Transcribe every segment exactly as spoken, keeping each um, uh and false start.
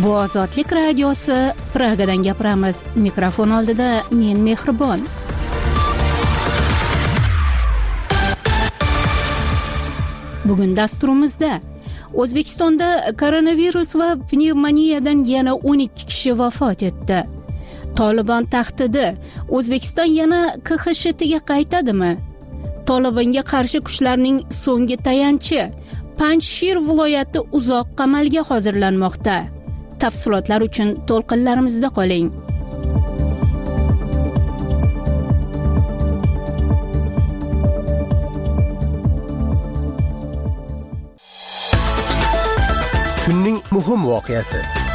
Bu Ozodlik radiosi, Pragadan gapiramiz. Mikrofon oldida men Mehribon. Bugun dasturimizda O'zbekistonda koronavirus va pnevmoniyadan yana o'n ikki kishi vafot etdi. Tolibon tahdidi: O'zbekiston yana K X S T ga qaytadimi? Tolibonga qarshi kuchlarning so'nggi tayanchi: Panjshir viloyati uzoq qamalga hozirlanmoqda. Tafsilotlar uchun to'lqinlarimizda qoling. Kunning muhim voqeasi.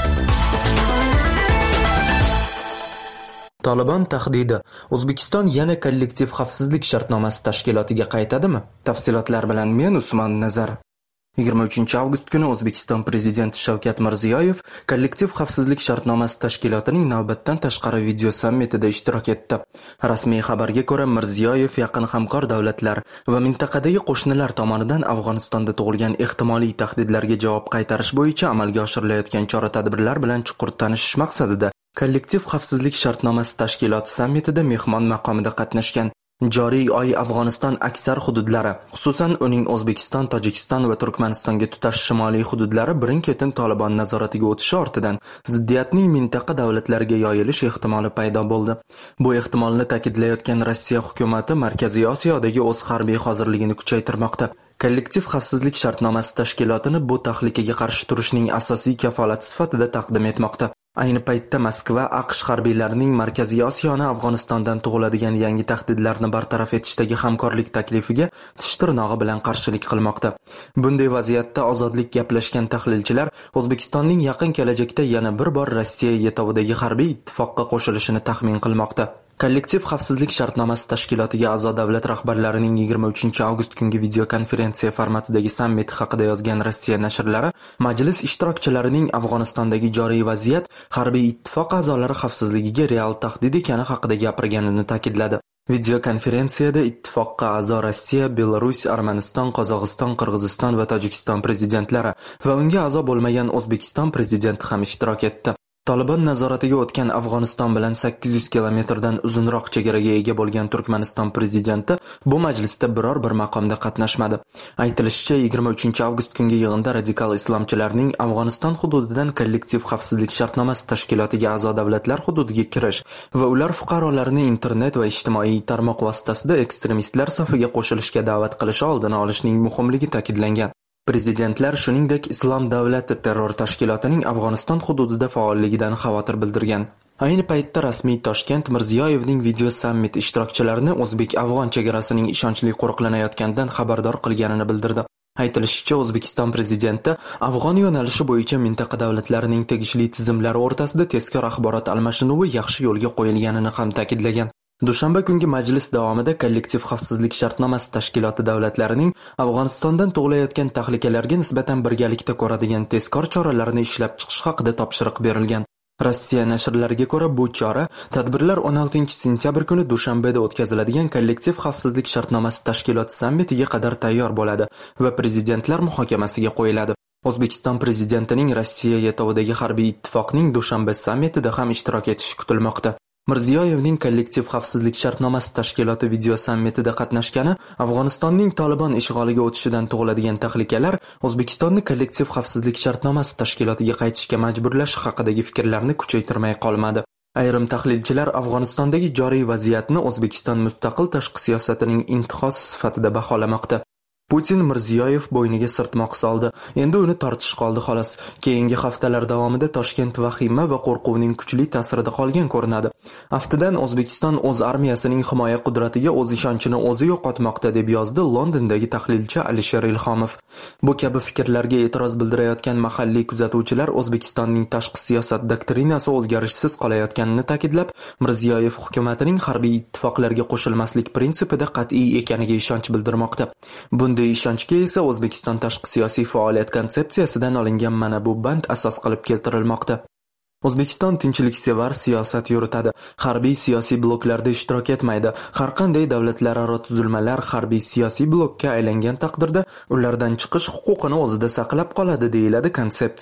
Tolibon tahdidi: O'zbekiston yana kollektiv xavfsizlik shartnomasi tashkilotiga qaytadimi? Tafsilotlar bilan men Usmon Nazar. yigirma uchinchi avgust kuni O'zbekiston prezidenti Shavkat Mirziyoyev kollektiv xavfsizlik shartnomasi tashkilotining navbatdan tashqari video sammitida ishtirok etdi. Rasmiy xabarga ko'ra, Mirziyoyev yaqin hamkor davlatlar va mintaqadagi qo'shnilar tomonidan Afg'onistonda tug'ilgan ehtimoliy tahdidlarga javob qaytarish bo'yicha amalga oshirilayotgan chora-tadbirlar bilan chuqur tanishish maqsadida kollektiv xavfsizlik shartnomasi tashkiloti sammitida mehmon maqomida qatnashgan. Joriy oy Afg'oniston aksar hududlari, xususan uning O'zbekiston, Tojikiston va Turkmanistonga tutash shimoliy hududlari birin-ketin Tolibon nazoratiga o'tishi ortidan ziddiyatning mintaqa davlatlariga yoyilish ehtimoli paydo bo'ldi. Bu ehtimolni ta'kidlayotgan Rossiya hukumati Markaziy Osiyodagi o'z harbiy hozirligini kuchaytirmoqda. Kollektiv xavfsizlik shartnomasi tashkilotini bu tahlikaga qarshi turishning asosiy kafolati sifatida taqdim etmoqda. Ayni paytda Moskva AQSh harbiylarining Markaziy Osiyoni Afg'onistondan tug'iladigan yangi tahdidlarni bartaraf etishdagi hamkorlik taklifiga tish tirnog'i bilan qarshilik qilmoqda. Bunday vaziyatda ozodlik gaplashgan tahlilchilar O'zbekistonning yaqin kelajakda yana bir bor Rossiya yetovidagi harbiy ittifoqqa qo'shilishini taxmin qilmoqda. Kollektiv xavfsizlik shartnomasi tashkilotiga a'zo davlat rahbarlarining yigirma uchinchi avgust kungi videokonferensiya formatidagi sammit haqida yozgan Rossiya nashrlari, majlis ishtirokchilarining Afg'onistondagi joriy vaziyat harbiy ittifoq a'zolari xavfsizligiga real tahdid ekani haqida gapirganini ta'kidladi. Videokonferensiyada ittifoqqa a'zo Rossiya, Belarus, Armaniston, Qozog'iston, Qirg'iziston va Tojikiston prezidentlari va unga a'zo bo'lmagan O'zbekiston prezidenti ham ishtirok etdi. Tolibon nazoratiga o'tgan Afg'oniston bilan sakkiz yuz kilometrdan uzunroq chegaraga ega bo'lgan Turkmaniston prezidenti bu majlisda biror bir maqomda qatnashmadi. Aytilishicha, yigirma uchinchi avgust kungi yig'inda radikal islomchilarning Afg'oniston hududidan kollektiv xavfsizlik shartnomasi tashkilotiga a'zo davlatlar hududiga kirish va ular fuqarolarini internet va ijtimoiy tarmoq vositasida ekstremistlar safiga qo'shilishga da'vat qilishi oldini olishning muhimligi ta'kidlangan. Prezidentlar shuningdek Islom davlati terror tashkilotining Afg'oniston hududida faolligidan xavotir bildirgan. Ayni paytda rasmiy Toshkent Mirziyoyevning video sammit ishtirokchilarini o'zbek-afg'on chegarasining ishonchli qo'riqlanayotganidan xabardor qilganini bildirdi. Aytilishicha, O'zbekiston prezidenti Afg'on yo'nalishi bo'yicha mintaqa davlatlarining tegishli tizimlari o'rtasida tezkor axborot almashinuvi yaxshi yo'lga qo'yilganini ham ta'kidlagan. Dushanba kungi majlis davomida kollektiv xavfsizlik shartnomasi tashkiloti davlatlarining Afg'onistondan tug'ilayotgan tahlikalarga nisbatan birgalikda ko'radigan tezkor choralarni ishlab chiqish haqida topshiriq berilgan. Rossiya nashrlariga ko'ra, bu chora tadbirlar o'n oltinchi sentyabr kuni Dushanbeda o'tkaziladigan kollektiv xavfsizlik shartnomasi tashkiloti sammitiga qadar tayyor bo'ladi va prezidentlar muhokamasiga qo'yiladi. O'zbekiston prezidentining Rossiya yetovidagi harbiy ittifoqning Dushanba sammitida ham ishtirok etishi kutilmoqda. Mirziyoyevning kollektiv xavfsizlik shartnomasi tashkiloti video sammitida qatnashgani Afg'onistonning Tolibon ishg'oliga o'tishidan tug'iladigan tahlikalar O'zbekistonni kollektiv xavfsizlik shartnomasi tashkilotiga qaytishga majburlash haqidagi fikrlarni kuchaytirmay qolmadi. Ayrim tahlilchilar Afg'onistondagi joriy vaziyatni O'zbekiston mustaqil tashqi siyosatining intihosi sifatida baholamoqda. Putin Mirziyoyev bo'yniga sirtmoq soldi. Endi uni tortish qoldi xolos. Keyingi haftalar davomida Toshkent vahima va qo'rquvning kuchli ta'sirida qolgan ko'rinadi. Aftidan O'zbekiston o'z armiyasining himoya qudratiga o'z ishonchini o'zi yo'qotmoqda deb yozdi Londondagi tahlilchi Alisher Ilhomov. Bu kabi fikrlarga e'tiroz bildirayotgan mahalliy kuzatuvchilar O'zbekistonning tashqi siyosat doktrinasi o'zgarishsiz qolayotganini ta'kidlab, Mirziyoyev hukumatining harbiy ittifoqlarga qo'shilmaslik prinsipida qat'iy ekaniga ishonch bildirmoqda. Bunday ishonchga esa O'zbekiston tashqi siyosiy faoliyat konsepsiyasidan olingan mana bu band asos qilib keltirilmoqda. O'zbekiston tinchliksevar siyosat yuritadi. Harbiy siyosiy bloklarda ishtirok etmaydi. Har qanday davlatlararo tuzilmalar harbiy siyosiy blokka aylangan taqdirda ulardan chiqish huquqini o'zida saqlab qoladi, deyiladi konsepsiyada.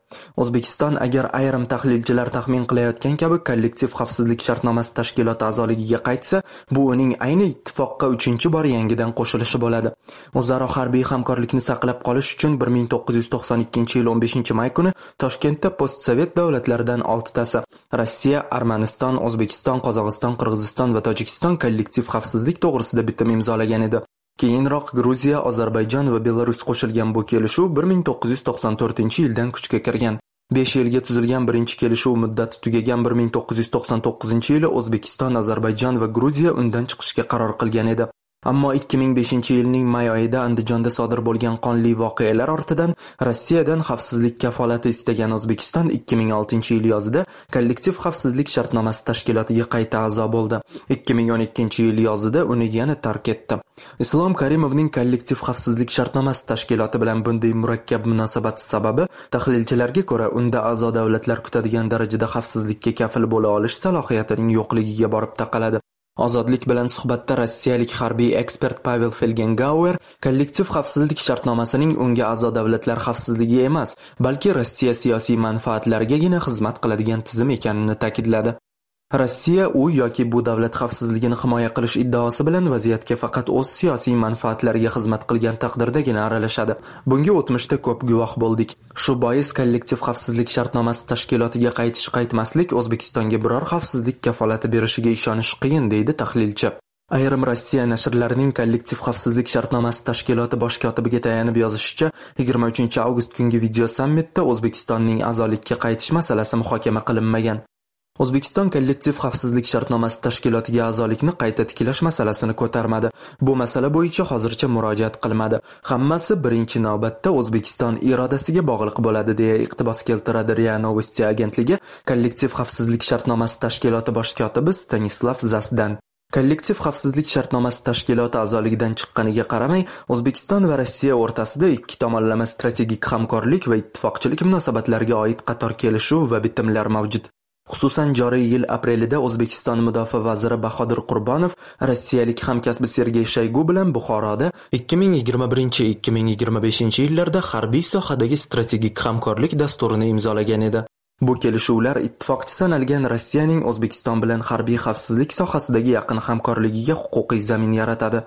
O'zbekiston agar ayrim tahlilchilar taxmin qilayotgan kabi kollektiv xavfsizlik shartnomasi tashkiloti a'zoligiga qaytsa, bu uning ayni ittifoqqa uchinchi bor yangidan qo'shilishi bo'ladi. O'zaro harbiy hamkorlikni saqlab qolish uchun bir ming to'qqiz yuz to'qson ikkinchi yil o'n beshinchi may kuni Toshkentda postsovet davlatlaridan oltitasi Rossiya, Armaniston, O'zbekiston, Qozog'iston, Qirg'iziston va Tojikiston kollektiv xavfsizlik to'g'risida bitim imzolagan edi. Keyinroq Gruziya, Ozarbayjon va Belarus qo'shilgan bu kelishuv bir ming to'qqiz yuz to'qson to'rtinchi yildan kuchga kirgan. besh yilga tuzilgan birinchi kelishuv muddati tugagan bir ming to'qqiz yuz to'qson to'qqizinchi yili O'zbekiston, Ozarbayjon va Gruziya undan chiqishga qaror qilgan edi. Ammo ikki ming beshinchi yilning may oyida Andijonda sodir bo'lgan qonli voqealar ortidan Rossiyadan xavfsizlik kafolati istagan O'zbekiston ikki ming oltinchi yil yozida kollektiv xavfsizlik shartnomasi tashkilotiga qayta a'zo bo'ldi. ikki ming o'n ikkinchi yil yozida uni yana tark etdi. Islom Karimovning kollektiv xavfsizlik shartnomasi tashkiloti bilan bunday murakkab munosabati sababi tahlilchilarga ko'ra unda a'zo davlatlar kutadigan darajada xavfsizlikka kafil bo'la olish salohiyatining yo'qligiga borib taqaladi. Ozodlik bilan suhbatda rossiyalik harbiy ekspert Pavel Felgengauer kollektiv xavfsizlik shartnomasining unga a'zo davlatlar xavfsizligi emas, balki Rossiya siyosiy manfaatlarigagina xizmat qiladigan tizim ekanini ta'kidladi. Rossiya u yoki bu davlat xavfsizligini himoya qilish iddaosi bilan vaziyatga faqat o'z siyosiy manfaatlariga xizmat qilgan taqdirdagina aralashadi. Bunga o'tmishda ko'p guvoh bo'ldik. Shu bois kollektiv xavfsizlik shartnomasi tashkilotiga qaytish qaytmaslik O'zbekistonga biror xavfsizlik kafolati berishiga ishonish qiyin, deydi tahlilchi. Ayrim Rossiya nashrlarining kollektiv xavfsizlik shartnomasi tashkiloti bosh kotibiga tayanib yozishicha, yigirma uchinchi avgust kungi video sammitda O'zbekistonning a'zolikka qaytish masalasi muhokama qilinmagan. O'zbekiston kollektiv xavfsizlik shartnomasi tashkilotiga a'zolikni qayta tiklash masalasini ko'tarmadi. Bu masala bo'yicha hozircha murojaat qilmadi. Hammasi birinchi navbatda O'zbekiston irodasiga bog'liq bo'ladi, deya iqtibos keltiradi RIA Novosti agentligi kollektiv xavfsizlik shartnomasi tashkiloti bosh kotibi Stanislav Zasdan. Kollektiv xavfsizlik shartnomasi tashkiloti a'zoligidan chiqqaniga qaramay, O'zbekiston va Rossiya o'rtasida ikki tomonlama strategik hamkorlik va ittifoqchilik munosabatlariga oid qator kelishuv va bitimlar mavjud. Xususan joriy yil aprelida O'zbekiston mudofaa vaziri Bahodir Qurbonov rossiyalik hamkasbi Sergey Shoygu bilan Buxoroda ikki ming yigirma birinchi - ikki ming yigirma beshinchi yillarda harbiy sohadagi strategik hamkorlik dasturini imzolagan edi. Bu kelishuvlar ittifoqchi sanalgan Rossiyaning O'zbekiston bilan harbiy xavfsizlik sohasidagi yaqin hamkorligiga huquqiy zamin yaratadi.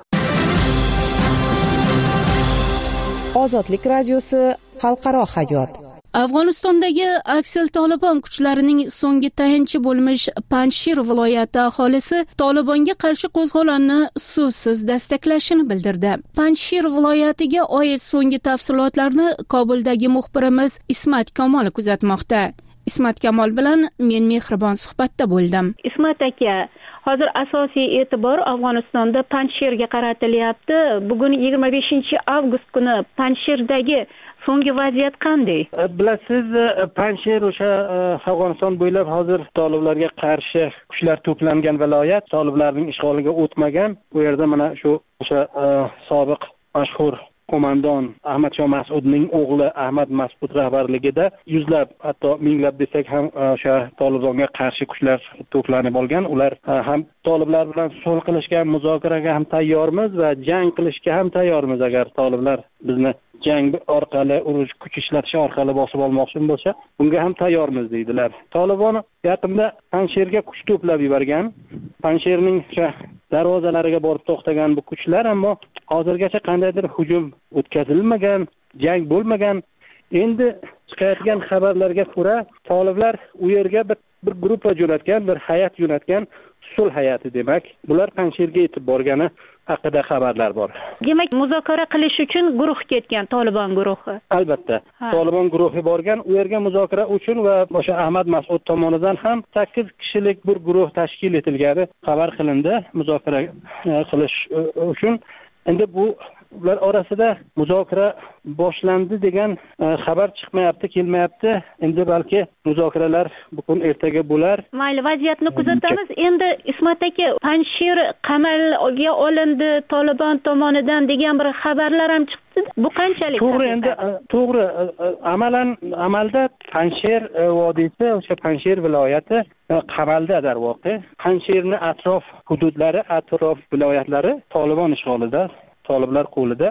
Ozodlik radiosi xalqaro hayot. Afg'onistondagi Aksil Tolibon kuchlarining so'nggi tayanchi bo'lmish Panjshir viloyati aholisi Tolibonga qarshi qo'zg'olonni so'zsiz destaklashini bildirdi. Panjshir viloyatiga oid so'nggi tafsilotlarni Kobuldagi muxbirimiz Ismat Kamol kuzatmoqda. Ismat Kamol bilan men mehribon suhbatda bo'ldim. Ismat aka, hozir asosiy e'tibor Afg'onistonda Panjshirga qaratilyapti. Bugun yigirma beshinchi avgust kuni Panjshirdagi so'nggi vaziyat qanday? Bilasiz, Panjshir o'sha Afg'oniston bo'ylab hozir toliblarga qarshi kuchlar to'plangan viloyat, toliblarning ishg'oliga o'tmagan. Bu yerda mana shu o'sha sobiq mashhur qo'mondon Ahmadshah Mas'udning o'g'li Ahmad Mas'ud rahbarligida yuzlab, hatto minglab desak ham o'sha Tolibonga qarshi kuchlar to'planib olgan. Ular ham toliblar bilan sulh qilishga, muzokaraga ham tayyormiz va jang qilishga ham tayyormiz agar toliblar bizni jang orqali, urush kuch ishlatish orqali bosib olmoqchi bo'lsa, bunga ham tayyormiz deydilar. Tolibon yaqinda Panjshirga kuch to'plab yuborgan. Panjshirning o'sha darvozalariga borib to'xtagan bu kuchlar, ammo hozirgacha qandaydir hujum o'tkazilmagan, jang bo'lmagan. Endi chiqayotgan xabarlarga ko'ra, toliblar u yerga bir, bir guruh jo'natgan, bir hay'at jo'natgan, sulh hay'ati demak. Bular Panjshirga yetib borgani haqida xabarlar bor. Demak, muzokara qilish uchun guruh ketgan, Tolibon guruhi. Albatta. Ha. Tolibon guruhi borgan, u yerga muzokara uchun va o'sha Ahmad Mas'ud tomonidan ham sakkiz kishilik bir guruh tashkil etilgani xabar qilindi muzokara qilish uchun. Endi bu ular orasida muzokara boshlandi degan xabar chiqmayapti, kelmayapti. Endi balki muzokaralar bugun ertaga bo'lar. Mayli, vaziyatni kuzatamiz. Endi Ismat aka, Panjshir qamalga olindi Tolibon tomonidan degan bir xabarlar ham chiqdi. Bu qanchalik? To'g'ri, endi to'g'ri, amalan amalda Panjshir vodiysi, o'sha Panjshir viloyati qamalda darvoqe. Panjshirni atrof hududlari, atrof viloyatlari Tolibon ishg'olida, toliblar qo'lida.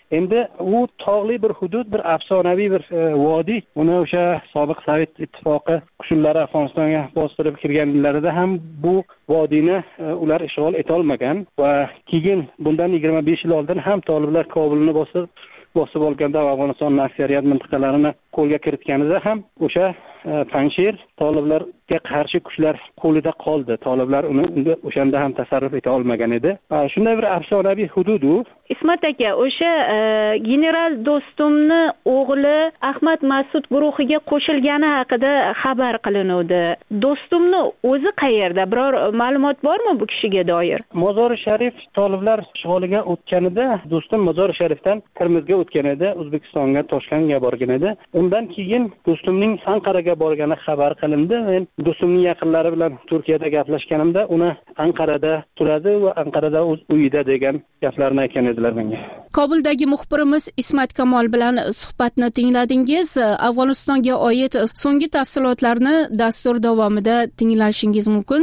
Endi u tog'li bir hudud, bir afsonaviy bir e, vodiy. Uni o'sha sobiq Sovet ittifoqi qo'shinlari Afg'onistonga bostirib kirganlarida ham bu vodiyni e, ular ishg'ol eta olmagan va keyin bundan yigirma besh yil oldin ham toliblar Kobulni bosib bosib olganda Afg'onistonning aksariyat mintaqalarini qo'lga kiritganida ham o'sha Panjshir toliblarga qarshi kuchlar qo'lida qoldi. Toliblar uni unda o'shanda ham tasarruf eta olmagan edi. Shunday bir afsonaviy hudud u. Ismat aka, o'sha general Do'stumni o'g'li Ahmad Mas'ud guruhiga qo'shilgani haqida xabar qilinuvdi. Do'stumni o'zi qayerda? Biror ma'lumot bormi bu kishiga doir? Mozori Sharif toliblar ishg'oliga o'tganida Do'stum Mozori Sharifdan Termizga o'tgan edi, O'zbekistonga Toshkentga borgan edi. Undan keyin Do'stumning Anqaraga borgani xabar qilindi. Men Do'stumning yaqinlari bilan Turkiyada gaplashganimda uni Anqarada turadi va Anqarada o'z uyida degan gaplarni aytgan edilar menga. Kobuldagi muxbirimiz Ismat Kamol bilan suhbatni tingladingiz. Afg'onistonga oid so'nggi tafsilotlarni dastur davomida tinglashingiz mumkin.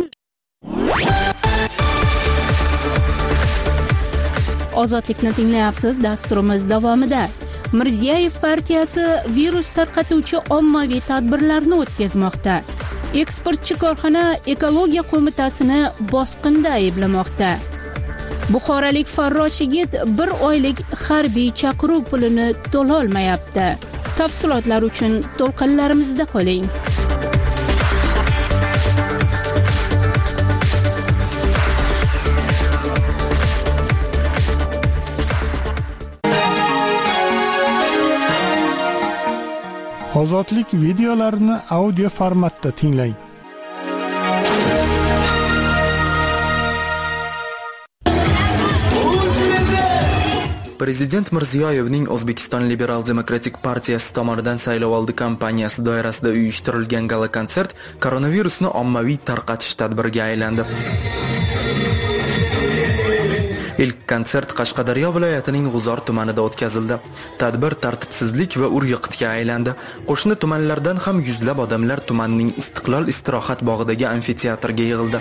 Ozodlikni tinglayapsiz. Dasturimiz davomida Mirziyoyev partiyasi virus tarqatuvchi ommaviy tadbirlarni o'tkazmoqda. Eksportchi korxona ekologiya qo'mitasini bosqinda ayblamoqda. Buxorolik farrosh yigit bir oylik harbiy chaqiruv pulini to'la olmayapti. Tafsilotlar uchun to'lqinlarimizda qoling. Ozodlik videolarini audio formatda tinglang. Prezident Mirziyoyevning O'zbekiston Liberal Demokratik partiyasi tomonidan saylovoldi kampaniyasi doirasida uyushtirilgan gala konsert koronavirusni ommaviy tarqatish tadbiriga aylandi. Ilk konsert Qashqadaryo viloyatining G'uzor tumanida o'tkazildi. Tadbir tartibsizlik va ur-yiqitga aylandi. Qo'shni tumanlardan ham yuzlab odamlar tumanning Istiqlol istirohat bog'idagi amfiteatrga yig'ildi.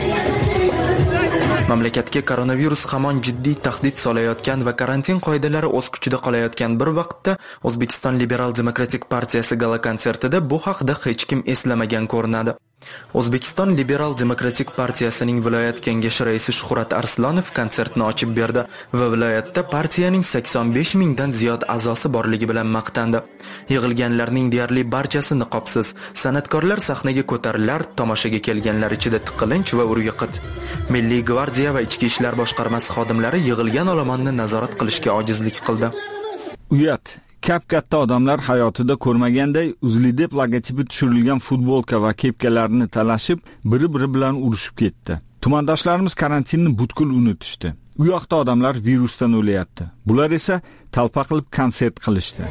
Mamlakatga koronavirus hamon jiddiy tahdid solayotgan va karantin qoidalari o'z kuchida qolayotgan bir vaqtda O'zbekiston Liberal Demokratik partiyasi gala konsertida bu haqda hech kim eslamagan ko'rinadi. O'zbekiston Liberal Demokratik partiyasining viloyat kengashi raisi Shuhrat Arslonov konsertni ochib berdi va viloyatda partiyaning sakson besh mingdan ziyod a'zosi borligi bilan maqtandi. Yig'ilganlarning deyarli barchasi niqobsiz. San'atkorlar sahnaga ko'tarilar, tomoshaga kelganlar ichida tiqilinch va ur-yiqit. Milliy gvardiya va ichki ishlar boshqarmasi xodimlari yig'ilgan olomonni nazorat qilishga ojizlik qildi. Uyat Kap-katta odamlar hayotida ko'rmaganday Uzlidep logotipi tushirilgan futbolka va kepkalarni talashib, biri-biri bilan urushib ketdi. Tumandoshlarimiz karantinni butkul unutishdi. U yoqda odamlar virusdan o'layapti. Bular esa talpa qilib konsert qilishdi.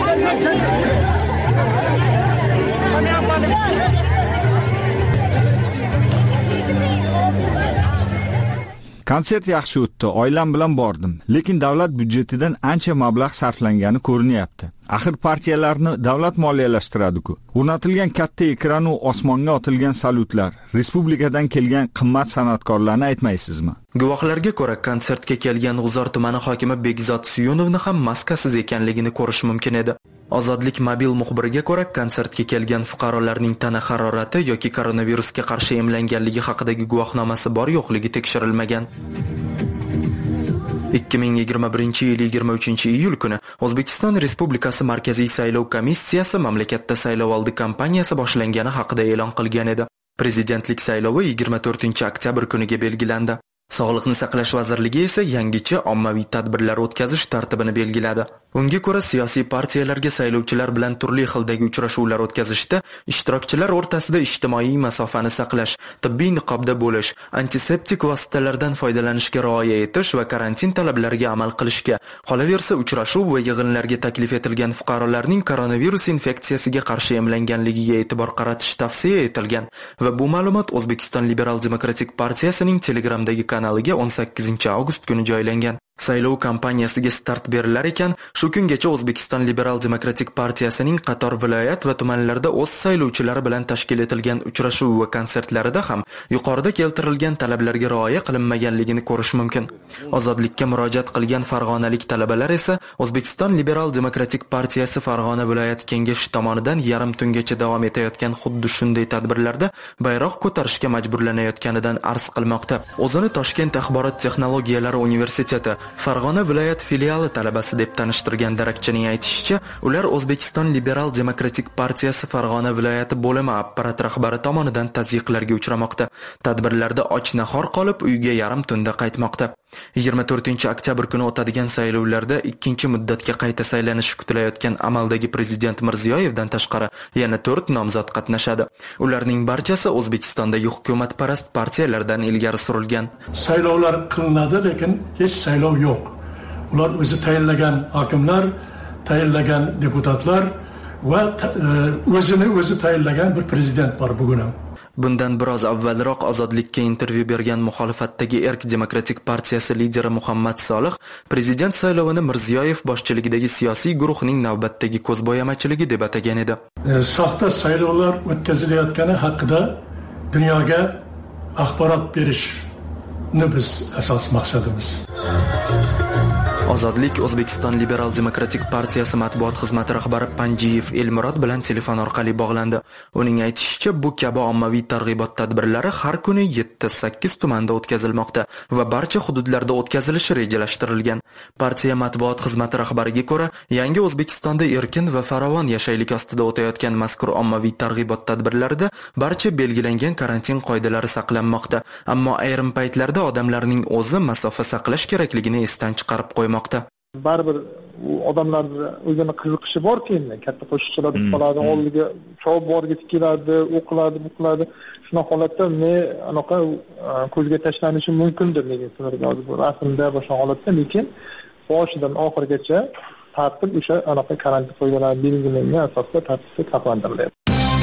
Konsert yaxshi o'tdi, oilam bilan bordim, lekin davlat byudjetidan ancha mablag' sarflangani ko'rinyapti. Axir partiyalarni davlat moliyalashtiradi-ku. O'rnatilgan katta ekran va osmonga otilgan salutlar, respublikadan kelgan qimmat san'atkorlarni aytmaysizmi? Guvohlarga ko'ra, konsertga kelgan G'uzor tumani hokimi Begzod Suyunovni ham maskasiz ekanligini ko'rish mumkin edi. Ozodlik mobil muxbiriga ko'ra, konsertga kelgan fuqarolarning tana harorati yoki koronavirusga qarshi emlanganligi haqidagi guvohnomasi bor-yo'qligi tekshirilmagan. ikki ming yigirma birinchi yil yigirma uchinchi iyul kuni O'zbekiston Respublikasi Markaziy saylov komissiyasi mamlakatda saylovoldi kampaniyasi boshlangani haqida e'lon qilgan edi. Prezidentlik saylovi yigirma to'rtinchi oktyabr kuniga belgilandi. Sog'liqni saqlash vazirligi esa yangicha ommaviy tadbirlar o'tkazish tartibini belgiladi. Unga ko'ra siyosiy partiyalarga saylovchilar bilan turli xildagi uchrashuvlar o'tkazishda ishtirokchilar o'rtasida ijtimoiy masofani saqlash, tibbiy niqobda bo'lish, antiseptik vositalardan foydalanishga rioya etish va karantin talablariga amal qilishga, qolaversa uchrashuv va yig'inlarga taklif etilgan fuqarolarning koronavirus infeksiyasiga qarshi emlanganligiga e'tibor qaratish tavsiya etilgan va bu ma'lumot O'zbekiston Liberal Demokratik partiyasining Telegramdagi kanaliga o'n sakkizinchi avgust kuni joylangan. Saylov kampaniyasiga start berilar ekan, shu kungacha O'zbekiston Liberal Demokratik partiyasining qator viloyat va tumanlarda o'z saylovchilari bilan tashkil etilgan uchrashuv va konsertlarida ham yuqorida keltirilgan talablarga rioya qilinmaganligini ko'rish mumkin. Ozodlikka murojaat qilgan farg'onalik talabalar esa O'zbekiston Liberal Demokratik partiyasi Farg'ona viloyat kengashi tomonidan yarim tungacha davom etayotgan xuddi shunday tadbirlarda bayroq ko'tarishga majburlanayotganidan arz qilmoqda. O'zini Toshkent axborot texnologiyalari universiteti Farg'ona viloyat filiali talabasi deb tanishtirgan darakchining aytishicha, ular O'zbekiston Liberal Demokratik partiyasi Farg'ona viloyati bo'limi apparat rahbari tomonidan tazyiqlarga uchramoqda. Tadbirlarda och-nahor qolib, uyga yarim tunda qaytmoqda. yigirma to'rtinchi oktyabr kuni o'tadigan saylovlarda ikkinchi muddatga qayta saylanishi kutilayotgan amaldagi prezident Mirziyoyevdan tashqari yana to'rt nomzod qatnashadi. Ularning barchasi O'zbekistondagi hukumatparast partiyalardan ilgari surilgan. Saylovlar qilinadi, lekin hech saylov yo'q. Ular o'zi tayinlagan hokimlar, tayinlagan deputatlar va o'zini o'zi tayinlagan bir prezident bor bugun ham. Bundan biroz avvalroq Ozodlikka intervyu bergan muxolifatdagi Erk Demokratik partiyasi lideri Muhammad Solih prezident saylovini Mirziyoyev boshchiligidagi siyosiy guruhning navbatdagi ko'zbo'yamachiligi deb atagan edi. Soxta saylovlar o'tkazilayotgani haqida dunyoga axborot berishni biz asos maqsadimiz. Ozodlik O'zbekiston Liberal Demokratik partiyasi matbuot xizmati rahbari Panjiyev Elmurod bilan telefon orqali bog'landi. Uning aytishicha, bu kabi ommaviy targ'ibot tadbirlari har kuni yetti sakkiz tumanda o'tkazilmoqda va barcha hududlarda o'tkazilishi rejalashtirilgan. Partiya matbuot xizmati rahbariga ko'ra, yangi O'zbekistonda erkin va farovon yashaylik ostida o'tayotgan mazkur ommaviy targ'ibot tadbirlarida barcha belgilangan karantin qoidalari saqlanmoqda, ammo ayrim paytlarda odamlarning o'zi masofa saqlash kerakligini esdan chiqarib qo'ymoqda. Baribir odamlar o'zini qiziqishi bor-ku, endi katta qo'shiqchilar qoladi, oldiga chop borgisi keladi, o'qiladi, o'qiladi. Shuna holatda men anaqa ko'zga tashlanishi mumkindir, lekin sizlarga hozir bu rasmda boshqa holatda, lekin boshidan oxirigacha tartib o'sha anaqa karantin qoidalari belgilangan asosda tartibda saqlantiriladi.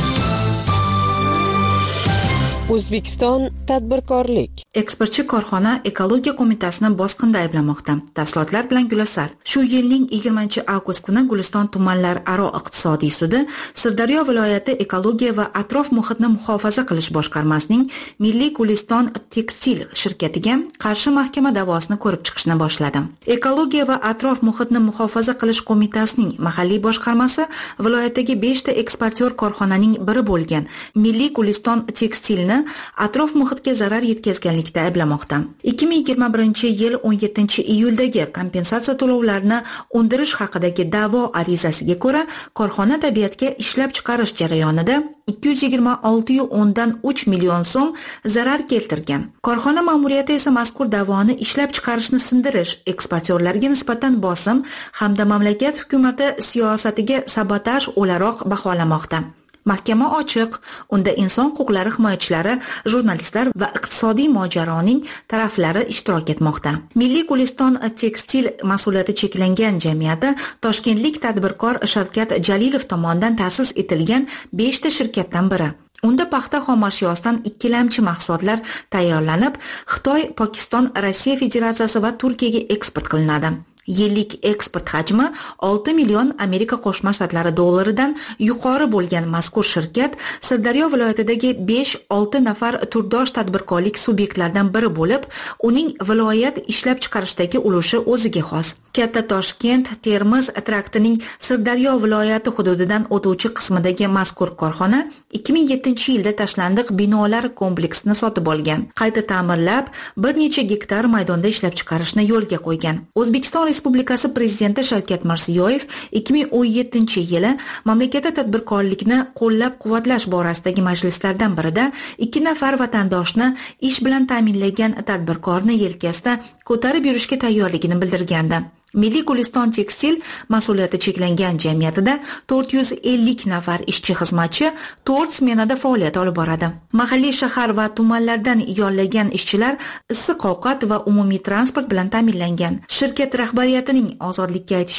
O'zbekiston tadbirkorlik. Eksportchi korxona ekologiya qo'mitasini bosqinda ayblamoqda. Tafsilotlar bilan Gulasar. Shu yilning yigirmanchi avgust kuni Guliston tumanlar aro iqtisodiy sudi Sirdaryo viloyati ekologiya va atrof muhitni muhofaza qilish boshqarmasining Milliy Guliston tekstil shirkatiga qarshi mahkama da'vosini ko'rib chiqishni boshladi. Ekologiya va atrof muhitni muhofaza qilish qo'mitasining mahalliy boshqarmasi viloyatdagi besh ta eksportyor korxonaning biri bo'lgan Milliy Guliston tekstilni atrof muhitga zarar yetkazganlikda ayblamoqda. ikki ming yigirma birinchi yil o'n yettinchi iyuldagi kompensatsiya to'lovlarini undirish haqidagi da'vo arizasiga ko'ra, korxona tabiatga ishlab chiqarish jarayonida ikki yuz yigirma olti nuqta o'ndan uch million so'm zarar keltirgan. Korxona ma'muriyati esa mazkur da'voni ishlab chiqarishni sindirish, eksportyorlarga nisbatan bosim hamda mamlakat hukumati siyosatiga sabotaj o'laroq baholamoqda. Mahkama ochiq, unda inson huquqlari himoyachilari, jurnalistlar va iqtisodiy mojaroning taraflari ishtirok etmoqda. Milliy Guliston tekstil mas'uliyati cheklangan jamiyati toshkentlik tadbirkor Shavkat Jalilov tomonidan ta'sis etilgan besh ta shirkatdan biri. Unda paxta xomashyosidan ikkilamchi mahsulotlar tayyorlanib, Xitoy, Pokiston, Rossiya Federatsiyasi va Turkiyaga eksport qilinadi. Yillik eksport hajmi olti million Amerika Qo'shma Shtatlari dollaridan yuqori bo'lgan mazkur shirkat Sirdaryo viloyatidagi besh olti nafar turdosh tadbirkorlik subyektlaridan biri bo'lib, uning viloyat ishlab chiqarishdagi ulushi o'ziga xos. Katta Toshkent Termiz traktining Sirdaryo viloyati hududidan o'tuvchi qismidagi mazkur korxona ikki ming yettinchi yilda tashlandiq binolar kompleksini sotib olgan. Qayta ta'mirlab, bir necha gektar maydonda ishlab chiqarishni yo'lga qo'ygan. O'zbekiston Respublikasi Prezidenti Shavkat Mirziyoyev ikki ming o'n yettinchi yili mamlakatda tadbirkorlikni qo'llab-quvvatlash borasidagi majlislardan birida ikki nafar vatandoshni ish bilan ta'minlagan tadbirkorni yelkasida ko'tarib yurishga tayyorligini bildirgandi. Milliy Guliston tekstil mas'uliyati cheklangan jamiyatida to'rt yuz ellik nafar ishchi xizmatchi to'rt smenada faoliyat olib boradi. Mahalliy shahar va tumanlardan yollagan ishchilar issiq ovqat va umumiy transport bilan ta'minlangan. Shirkat rahbariyatining Ozodlikka aytishicha,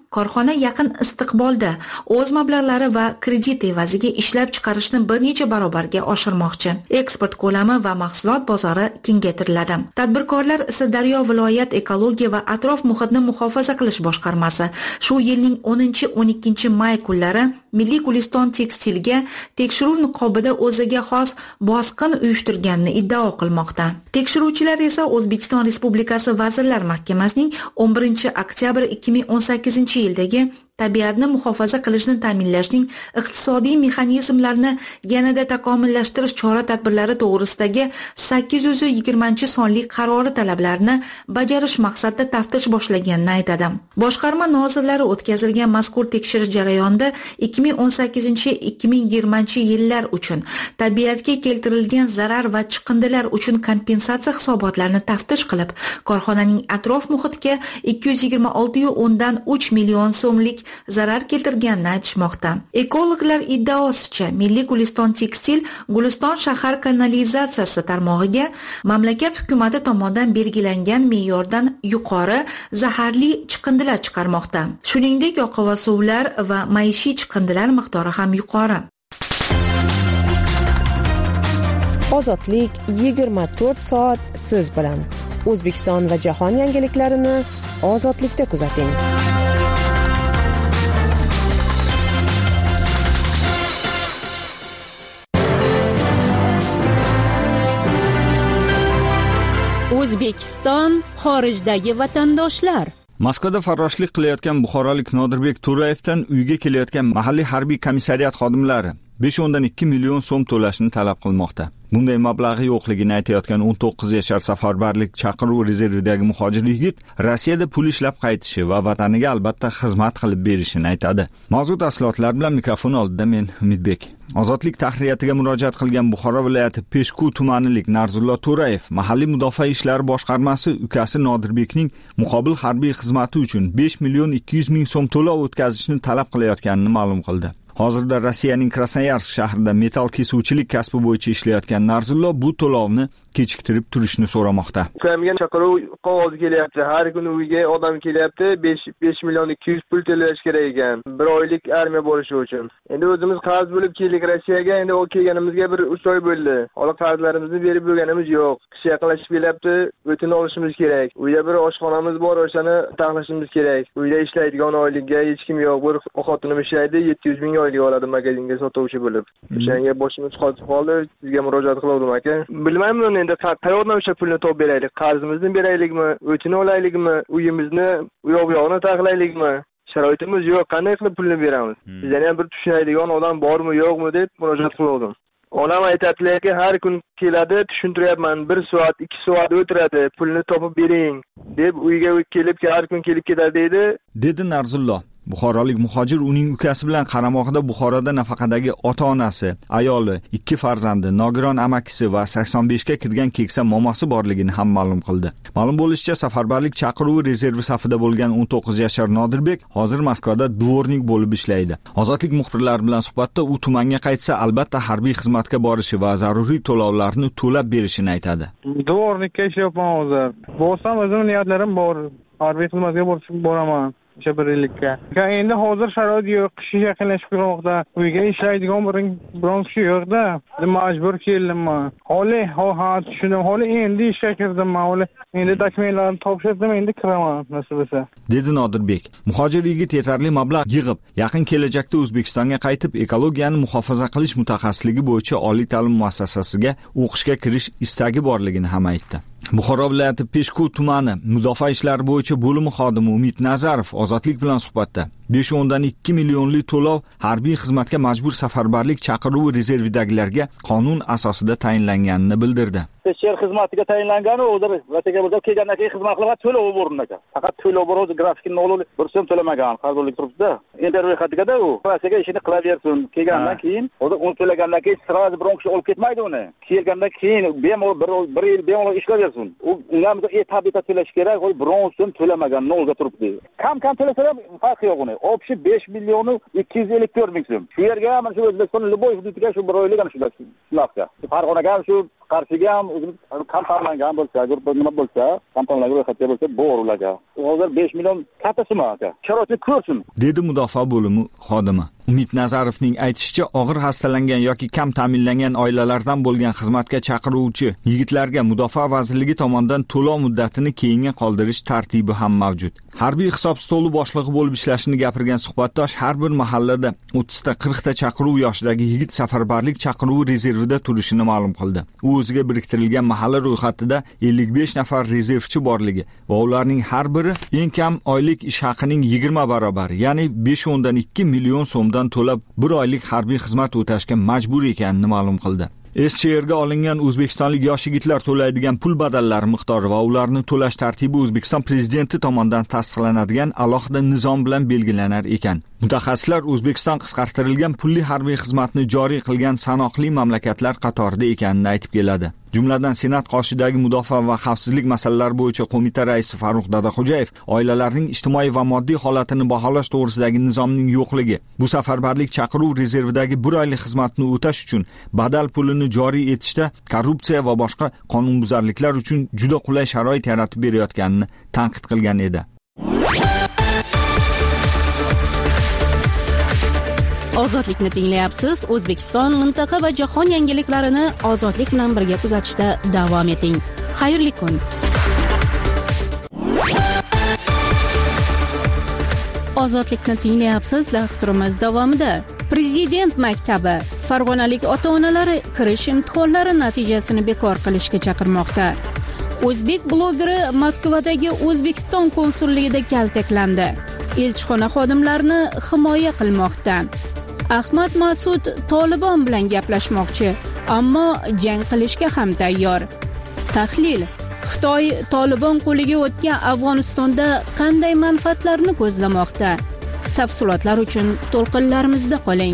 korxona yaqin istiqbolda o'z mablag'lari va kredit evaziga ishlab chiqarishni bir necha barobarga oshirmoqchi. Eksport ko'lami va mahsulot bozori kengaytiriladi. Tadbirkorlar Sirdaryo viloyat ekologiya va atrof muhitni muhofaza qilish boshqarmasi shu yilning o'ninchi o'n ikkinchi may kunlari Milliy Guliston tekstilga tekshiruv niqobida o'ziga xos bosqin uyushtirganini iddao qilmoqda. Tekshiruvchilar esa O'zbekiston Respublikasi Vazirlar Mahkamasining o'n birinchi oktyabr ikki ming o'n sakkizinchi yildagi tabiatni muhofaza qilishni ta'minlashning iqtisodiy mexanizmlarini yanada takomillashtirish chora-tadbirlari to'g'risidagi sakkiz yuz yigirmanchi sonli qarori talablarini bajarish maqsadida taftish boshlaganini aytadi. Boshqarma nozirlari o'tkazilgan mazkur tekshirish jarayonida ikki ming o'n sakkizinchi ikki ming yigirmanchi yillar uchun tabiatga keltirilgan zarar va chiqindilar uchun kompensatsiya hisobotlarini taftish qilib, korxonaning atrof muhitga ikki yuz yigirma olti nuqta o'ndan uch million so'mlik zarar keltirganini aytishmoqda. Ekologlar iddaosicha Milliy Guliston tekstil Guliston shahar kanalizatsiyasi tarmog'iga mamlakat hukumati tomonidan belgilangan me'yordan yuqori zaharli chiqindilar chiqarmoqda. Shuningdek, oqova suvlar va maishiy chiqindilar miqdori ham yuqori. Ozodlik yigirma to'rt soat siz bilan. O'zbekiston va jahon yangiliklarini ozodlikda kuzating. O'zbekiston xorijdagi vatandoshlar. Moskvada farroshlik qilayotgan buxorolik Nodirbek To'rayevdan uyga kelayotgan mahalliy harbiy komissariyat xodimlari besh o'ndan ikki million so'm to'lashni talab qilmoqda. Bunday mablag'i yo'qligini aytayotgan o'n to'qqiz yashar safarbarlik chaqiruv rezervidagi muhojir yigit Rossiyada pul ishlab qaytishi va vataniga albatta xizmat qilib berishini aytadi. Mavzu tafsilotlar bilan mikrofon oldida men Umidbek. Ozodlik tahriyatiga murojaat qilgan Buxoro viloyati Peshku tumanilik Narzullo To'rayev mahalliy mudofaa ishlari boshqarmasi ukasi Nodirbekning muqobil harbiy xizmati uchun besh million ikki yuz ming so'm to'lov o'tkazishni talab qilayotganini ma'lum qildi. Hozirda Rossiyaning Krasnoyarsk shahrida metal kesuvchilik kasbi bo'yicha ishlayotgan Narzullo bu to'lovni kechiktirib turishni so'ramoqda. Ukamga chaqiruv qog'ozi kelyapti. Har kuni uyga odam kelyapti. besh million ikki yuz pul to'lash kerak ekan. Bir oylik armiya bo'lishi uchun. Endi o'zimiz qarz bo'lib keldik Rossiyaga. Endi o kelganimizga bir uch oy bo'ldi. Hali qarzlarimizni berib bo'lganimiz yo'q. Kishi yaqinlashib kelyapti. O'tin olishimiz kerak. Uyda bir oshxonamiz bor, o'shani taxlashimiz kerak. Uyda ishlaydigan oylikka hech kim yo'q. Bir xotinim ishlaydi, yetti yuz ming oylik oladi magazinga sotuvchi bo'lib. O'shanga boshimiz qotib qoldi. Sizga murojaat qildim aka. Bilmayman endi qayoqdan o'sha pulni topib beraylik? Qarzimizni beraylikmi? O'tini olaylikmi? Uyimizni u yoq-bu-yoqni taxlaylikmi? Sharoitimiz yo'q. Qanday qilib pulni beramiz? Bizdan ham bir tushunadigan odam bormi, yo'qmi deb murojaat qildim. Onam aytadilarki, har kun keladi, tushuntiryapman, bir soat, ikki soat o'tiradi, pulni topib bering deb uyga kelib, har kun kelib ketadi deydi. Dedi Narzullo. Buxorolik muhojir uning ukasi bilan qaramog'ida Buxoroda nafaqadagi ota-onasi, ayoli, ikki farzandi, nogiron amakisi va sakson beshga kirgan keksa momosi borligini ham ma'lum qildi. Ma'lum bo'lishicha, safarbarlik chaqiruvi rezervi safida bo'lgan o'n to'qqiz yashar Nodirbek hozir Moskvada dvornik bo'lib ishlaydi. Ozodlik muxbirlari bilan suhbatda u tumanga qaytsa, albatta harbiy xizmatga borishi va zaruriy to'lovlarni to'lab berishini aytadi. Dvornikka ishlayapman hozir. Bo'lsam o'zim niyatlarim bor. Harbiy xizmatga boraman. Shabarlikka. Endi hozir sharoit yo'q, qish yaqinlashib kelmoqda. Uyga ishlaydigan biron kishi yo'q-da. Majbur keldimman. Holi, ha, tushundim. Holi endi ishga kirdim. Holi endi dokumentlarni topshirdim, endi kiraman nasib bo'lsa. Dedi Nodirbek. Muhojir yigit yetarli mablag' yig'ib, yaqin kelajakda O'zbekistonga qaytib, ekologiyani muhofaza qilish mutaxassisligi bo'yicha oliy ta'lim muassasasiga o'qishga kirish istagi borligini ham aytdi. Buxoro viloyati Peshku tumani mudofaa ishlari bo'yicha bo'limi xodimi Umid Nazarov ozodlik bilan suhbatda besh o'ndan ikki millionlik to'lov harbiy xizmatga majbur safarbarlik chaqiruvi rezervidagilarga qonun asosida tayinlanganini bildirdi. Sher xizmatiga tayinlangan o'zir Rossiyaga bo'lib kelgandan keyin xizmat qilib to'lov o'rniga. Faqat to'lov o'rniga grafikni olib bir so'm to'lamagan, qarzorlik turibdi. Intervyu xatiga u Rossiyaga ishini qilaversin. Kelgandan keyin, o'zi uni to'lagandan keyin sirasi biron kishi olib ketmaydi uni. Kelgandan keyin bemalol bir yil bemalol ishlaversin. U unga etap-etap to'lash kerak, u biron so'm to'lamagan, nolga turibdi. Kam-kam to'lasa ham farqi yo'q uni. Opshi besh million ikki yuz ellik to'rt ming so'm. Shu yerga mana shu O'zbekiston Liboy hududiga shu bir oylik ana shu shularga. Farg'onaga ham shu qarshiga ham kam tanlangan bo'lsa, nima bo'lsa, kam tanlangan ro'yxatga bo'lsa, bor ularga. Hozir besh million katta summa aka. Sharoitni ko'rsin, dedi mudofaa bo'limi xodimi. Umid Nazarovning aytishicha, og'ir xastalangan yoki kam ta'minlangan oilalardan bo'lgan xizmatga chaqiruvchi yigitlarga Mudofaa vazirligi tomonidan to'lov muddatini keyinga qoldirish tartibi ham mavjud. Harbiy hisob stoli boshlig'i bo'lib ishlashini gapirgan suhbatdosh har bir mahallada o'ttiz ta qirq ta chaqiruv yoshidagi yigit safarbarlik chaqiruvi rezervida turishini ma'lum qildi. U o'ziga biriktirilgan mahalla ro'yxatida ellik besh nafar rezervchi borligi va ularning har biri eng kam oylik ish haqining yigirma barobar, ya'ni besh o'ndan ikki million so'mdan to'lab bir oylik harbiy xizmat o'tashga majbur ekanini ma'lum qildi. S C R'ga olingan o'zbekistonlik yosh yigitlar to'laydigan pul badallari miqdori va ularni to'lash tartibi O'zbekiston prezidenti tomonidan tasdiqlanadigan alohida nizom bilan belgilanar ekan. Mutaxassislar O'zbekiston qisqartirilgan pulli harbiy xizmatni joriy qilgan sanoqli mamlakatlar qatorida ekanini aytib keladi. Jumladan Senat qoshidagi mudofaa va xavfsizlik masalalari bo'yicha qo'mita raisi Farruh Dadaxo'jayev oilalarning ijtimoiy va moddiy holatini baholash to'g'risidagi nizomning yo'qligi, bu safarbarlik chaqiruv rezervidagi bir oylik xizmatni o'tash uchun badal pulini joriy etishda korrupsiya va boshqa qonunbuzarliklar uchun juda qulay sharoit yaratib berayotganini tanqid qilgan edi. Ozodlikni tinglayapsiz. O'zbekiston, mintaqa va jahon yangiliklarini ozodlik bilan birga kuzatishda davom eting. Xayrli kun. Ozodlikni tinglayapsiz dasturimiz davomida Prezident maktabi farg'onalik ota-onalari kirish imtihonlari natijasini bekor qilishga chaqirmoqda. O'zbek blogeri Moskvadagi O'zbekiston konsulligida kaltaklandi. Elchixona xodimlarini himoya qilmoqda. Ahmad Masud Tolibon bilan gaplashmoqchi, ammo jang qilishga ham tayyor. Tahlil: Xitoy Tolibon qo'liga o'tgan Afg'onistonda qanday manfaatlarni ko'zlamoqda? Tafsilotlar uchun to'lqinlarimizda qoling.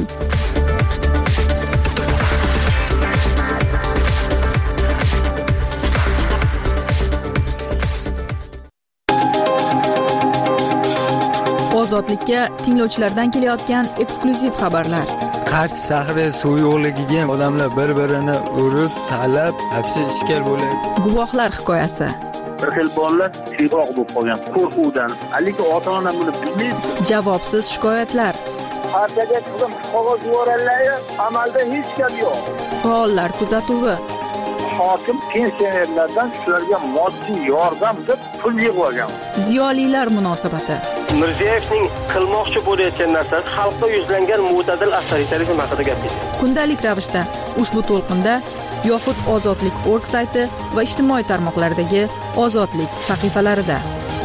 Ozodlikka tinglovchilardan kelayotgan eksklyuziv xabarlar. Qarshi shahri suv yo'qligiga odamlar bir-birini urib, talab, hapsi ishkal bo'ladi. Guvohlar hikoyasi. Bir xil bolalar siyroq bo'lib qolgan qo'rquvdan, haligi ota-ona buni bilmaydi. Javobsiz shikoyatlar. Partiyaga qizim qog'oz yuborganlar, amalda hech gap yo'q. Faollar kuzatuvi. Hokim pensionerlardan shularga moddiy yordam deb pul yig'ib olgan. Ziyolilar munosabati. Mirziyoyevning qilmoqchi bo'layotgan narsasi xalqqa yuzlangan mo'tadil avtoritarizm haqida gapirdi. Kundalik ravishda ushbu to'lqinda yoxud ozodlik точка org sayti va ijtimoiy tarmoqlardagi ozodlik sahifalarida.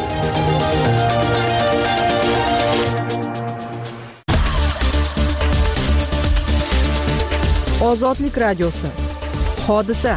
Ozodlik radiosi. Hodisa.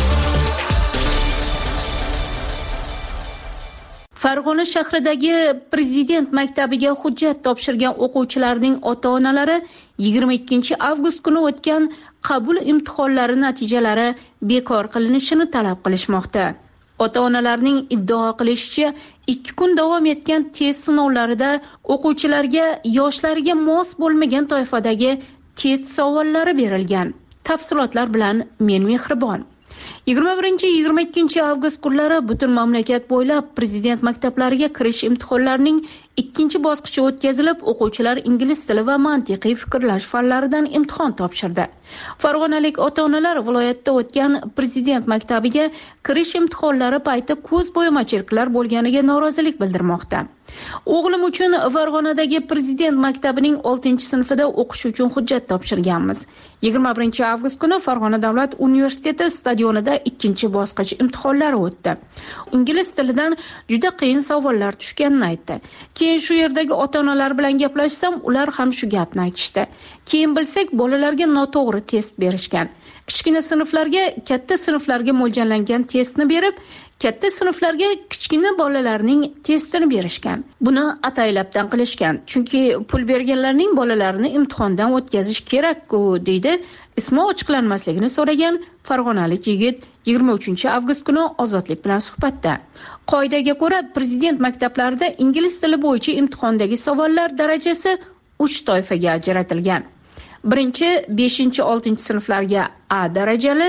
Farg'ona shahridagi Prezident maktabiga hujjat topshirgan o'quvchilarning ota-onalari yigirma ikkinchi avgust kuni o'tgan qabul imtihonlari natijalari bekor qilinishini talab qilishmoqda. Ota-onalarning iddao qilishicha, ikki kun davom etgan test sinovlarida o'quvchilarga yoshlariga mos bo'lmagan toifadagi test savollari berilgan. Tafsilotlar bilan men Mehribon. yigirma birinchi yigirma ikkinchi avgust kunlari butun mamlakat bo'ylab prezident maktablariga kirish imtihonlarining ikkinchi bosqichi o'tkazilib, o'quvchilar ingliz tili va mantiqiy fikrlash fanlaridan imtihon topshirdi. Farg'onalik ota-onalar viloyatda o'tgan prezident maktabiga kirish imtihonlari payti ko'z bo'yamachiliklar bo'lganiga norozilik bildirmoqda. O'g'lim uchun Farg'onadagi prezident maktabining oltinchi sinfida o'qish uchun hujjat topshirganmiz. yigirma birinchi avgust kuni Farg'ona davlat universiteti stadionida ikkinchi bosqich imtihonlari o'tdi. Ingliz tilidan juda qiyin savollar tushganini aytdi. Keyin shu yerdagi ota-onalar bilan gaplashsam, ular ham shu gapni aytishdi. Keyin bilsak, bolalarga noto'g'ri test berishgan. Kichkina sinflarga katta sinflarga mo'ljallangan testni berib, katta sinflarga kichkina bolalarning testini berishgan. Buni ataylabdan qilishgan. Chunki pul berganlarning bolalarini imtihondan o'tkazish kerak-ku, deydi. Ismi ochiqlanmasligini so'ragan farg'onalik yigit yigirma uchinchi avgust kuni Ozodlik bilan suhbatda. Qoidaga ko'ra, prezident maktablarida ingliz tili bo'yicha imtihondagi savollar darajasi uch toifaga ajratilgan. Birinchi, beshinchi, oltinchi sinflarga A darajali,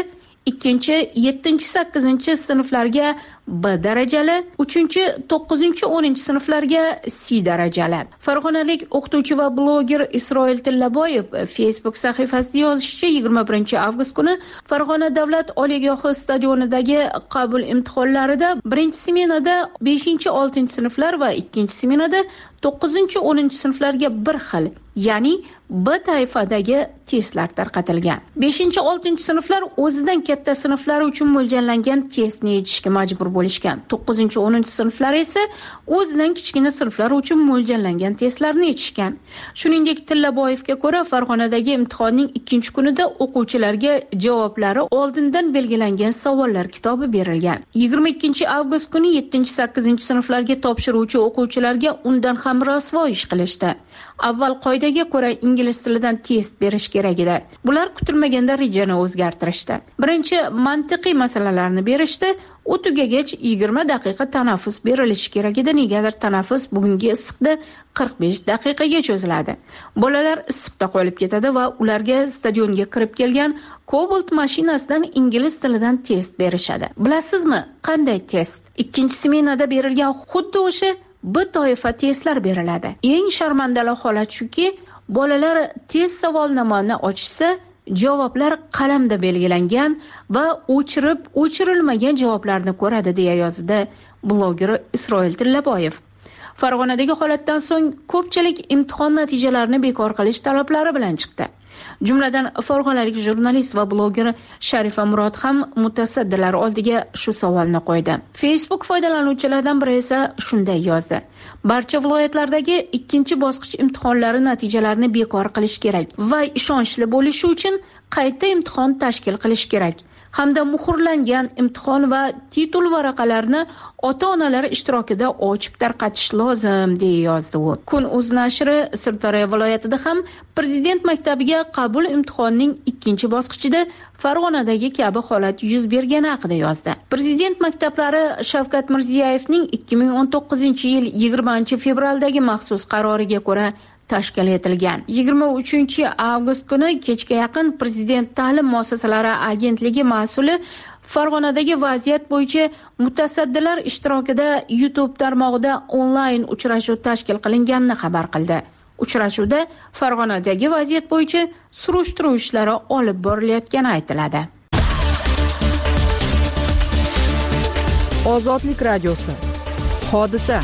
ikkinchi yettinchi sakkizinchi sinflarga B darajali, uchinchi to'qqizinchi o'ninchi sinflarga C darajali. Farg'onalik o'qituvchi va bloger Isroil Tillaboyev Facebook sahifasida yozishicha, yigirma birinchi avgust kuni Farg'ona davlat oliygohi stadionidagi qabul imtihonlarida birinchi smenada beshinchi oltinchi sinflar va ikkinchi smenada to'qqizinchi o'ninchi sinflarga bir xil, ya'ni B toifadagi testlar tarqatilgan. beshinchi oltinchi sinflar o'zidan katta sinflari uchun mo'ljallangan testni yechishga majbur bo'lishgan. to'qqizinchi o'ninchi sinflar esa o'zidan kichkina sinflar uchun mo'ljallangan testlarni yechishgan. Shuningdek, Tillaboyevga ko'ra, Farg'onadagi imtihonning ikkinchi kunida o'quvchilarga javoblari oldindan belgilangan savollar kitobi berilgan. yigirma ikkinchi avgust kuni yettinchi sakkizinchi sinflarga topshiruvchi o'quvchilarga undan ham rasvo ish qilishdi. Avval qoidaga ko'ra ingliz tilidan test berish kerak edi. Bular kutilmaganda rejani o'zgartirishdi. Birinchi mantiqiy masalalarni berishdi. U tugagach yigirma daqiqa tanaffus berilishi kerak edi. Negadir tanaffus bugungi issiqda qirq besh daqiqaga cho'ziladi. Bolalar issiqda qolib ketadi va ularga stadionga kirib kelgan Cobalt mashinasidan ingliz tilidan test berishadi. Bilasizmi, qanday test? Ikkinchi smenada berilgan xuddi o'sha B toifa testlar beriladi. Eng sharmandali holat shuki, bolalar test savolnomani ochsa, javoblar qalamda belgilangan va o'chirib o'chirilmagan javoblarni ko'radi, deya yozdi bloger Isroil Tillaboyev. Farg'onadagi holatdan so'ng ko'pchilik imtihon natijalarini bekor qilish talablari bilan chiqdi. Jumladan farg'onalik jurnalist va bloger Sharifa Murod ham mutasaddilar oldiga shu savolni qo'ydi. Facebook foydalanuvchilaridan biri esa shunday yozdi: barcha viloyatlardagi ikkinchi bosqich imtihonlari natijalarini bekor qilish kerak va ishonchli bo'lishi uchun qayta imtihon tashkil qilish kerak. Hamda muhrlangan imtihon va titul varaqalarini ota-onalar ishtirokida ochib tarqatish lozim, deya yozdi u. Kun.uz nashri Sirdaryo viloyatida ham prezident maktabiga qabul imtihonining ikkinchi bosqichida Farg'onadagi kabi holat yuz bergani haqida yozdi. Prezident maktablari Shavkat Mirziyoyevning ikki ming o'n to'qqizinchi yil yigirmanchi fevraldagi maxsus qaroriga ko'ra tashkil etilgan. yigirma uchinchi avgust kuni kechga yaqin Prezident ta'lim muassasalari agentligi mas'uli Farg'onadagi vaziyat bo'yicha mutasaddilar ishtirokida YouTube tarmog'ida onlayn uchrashuv tashkil qilinganini xabar qildi. Uchrashuvda Farg'onadagi vaziyat bo'yicha surishtiruv ishlari olib borilayotgani aytiladi. Ozodlik radiosi. Hodisa.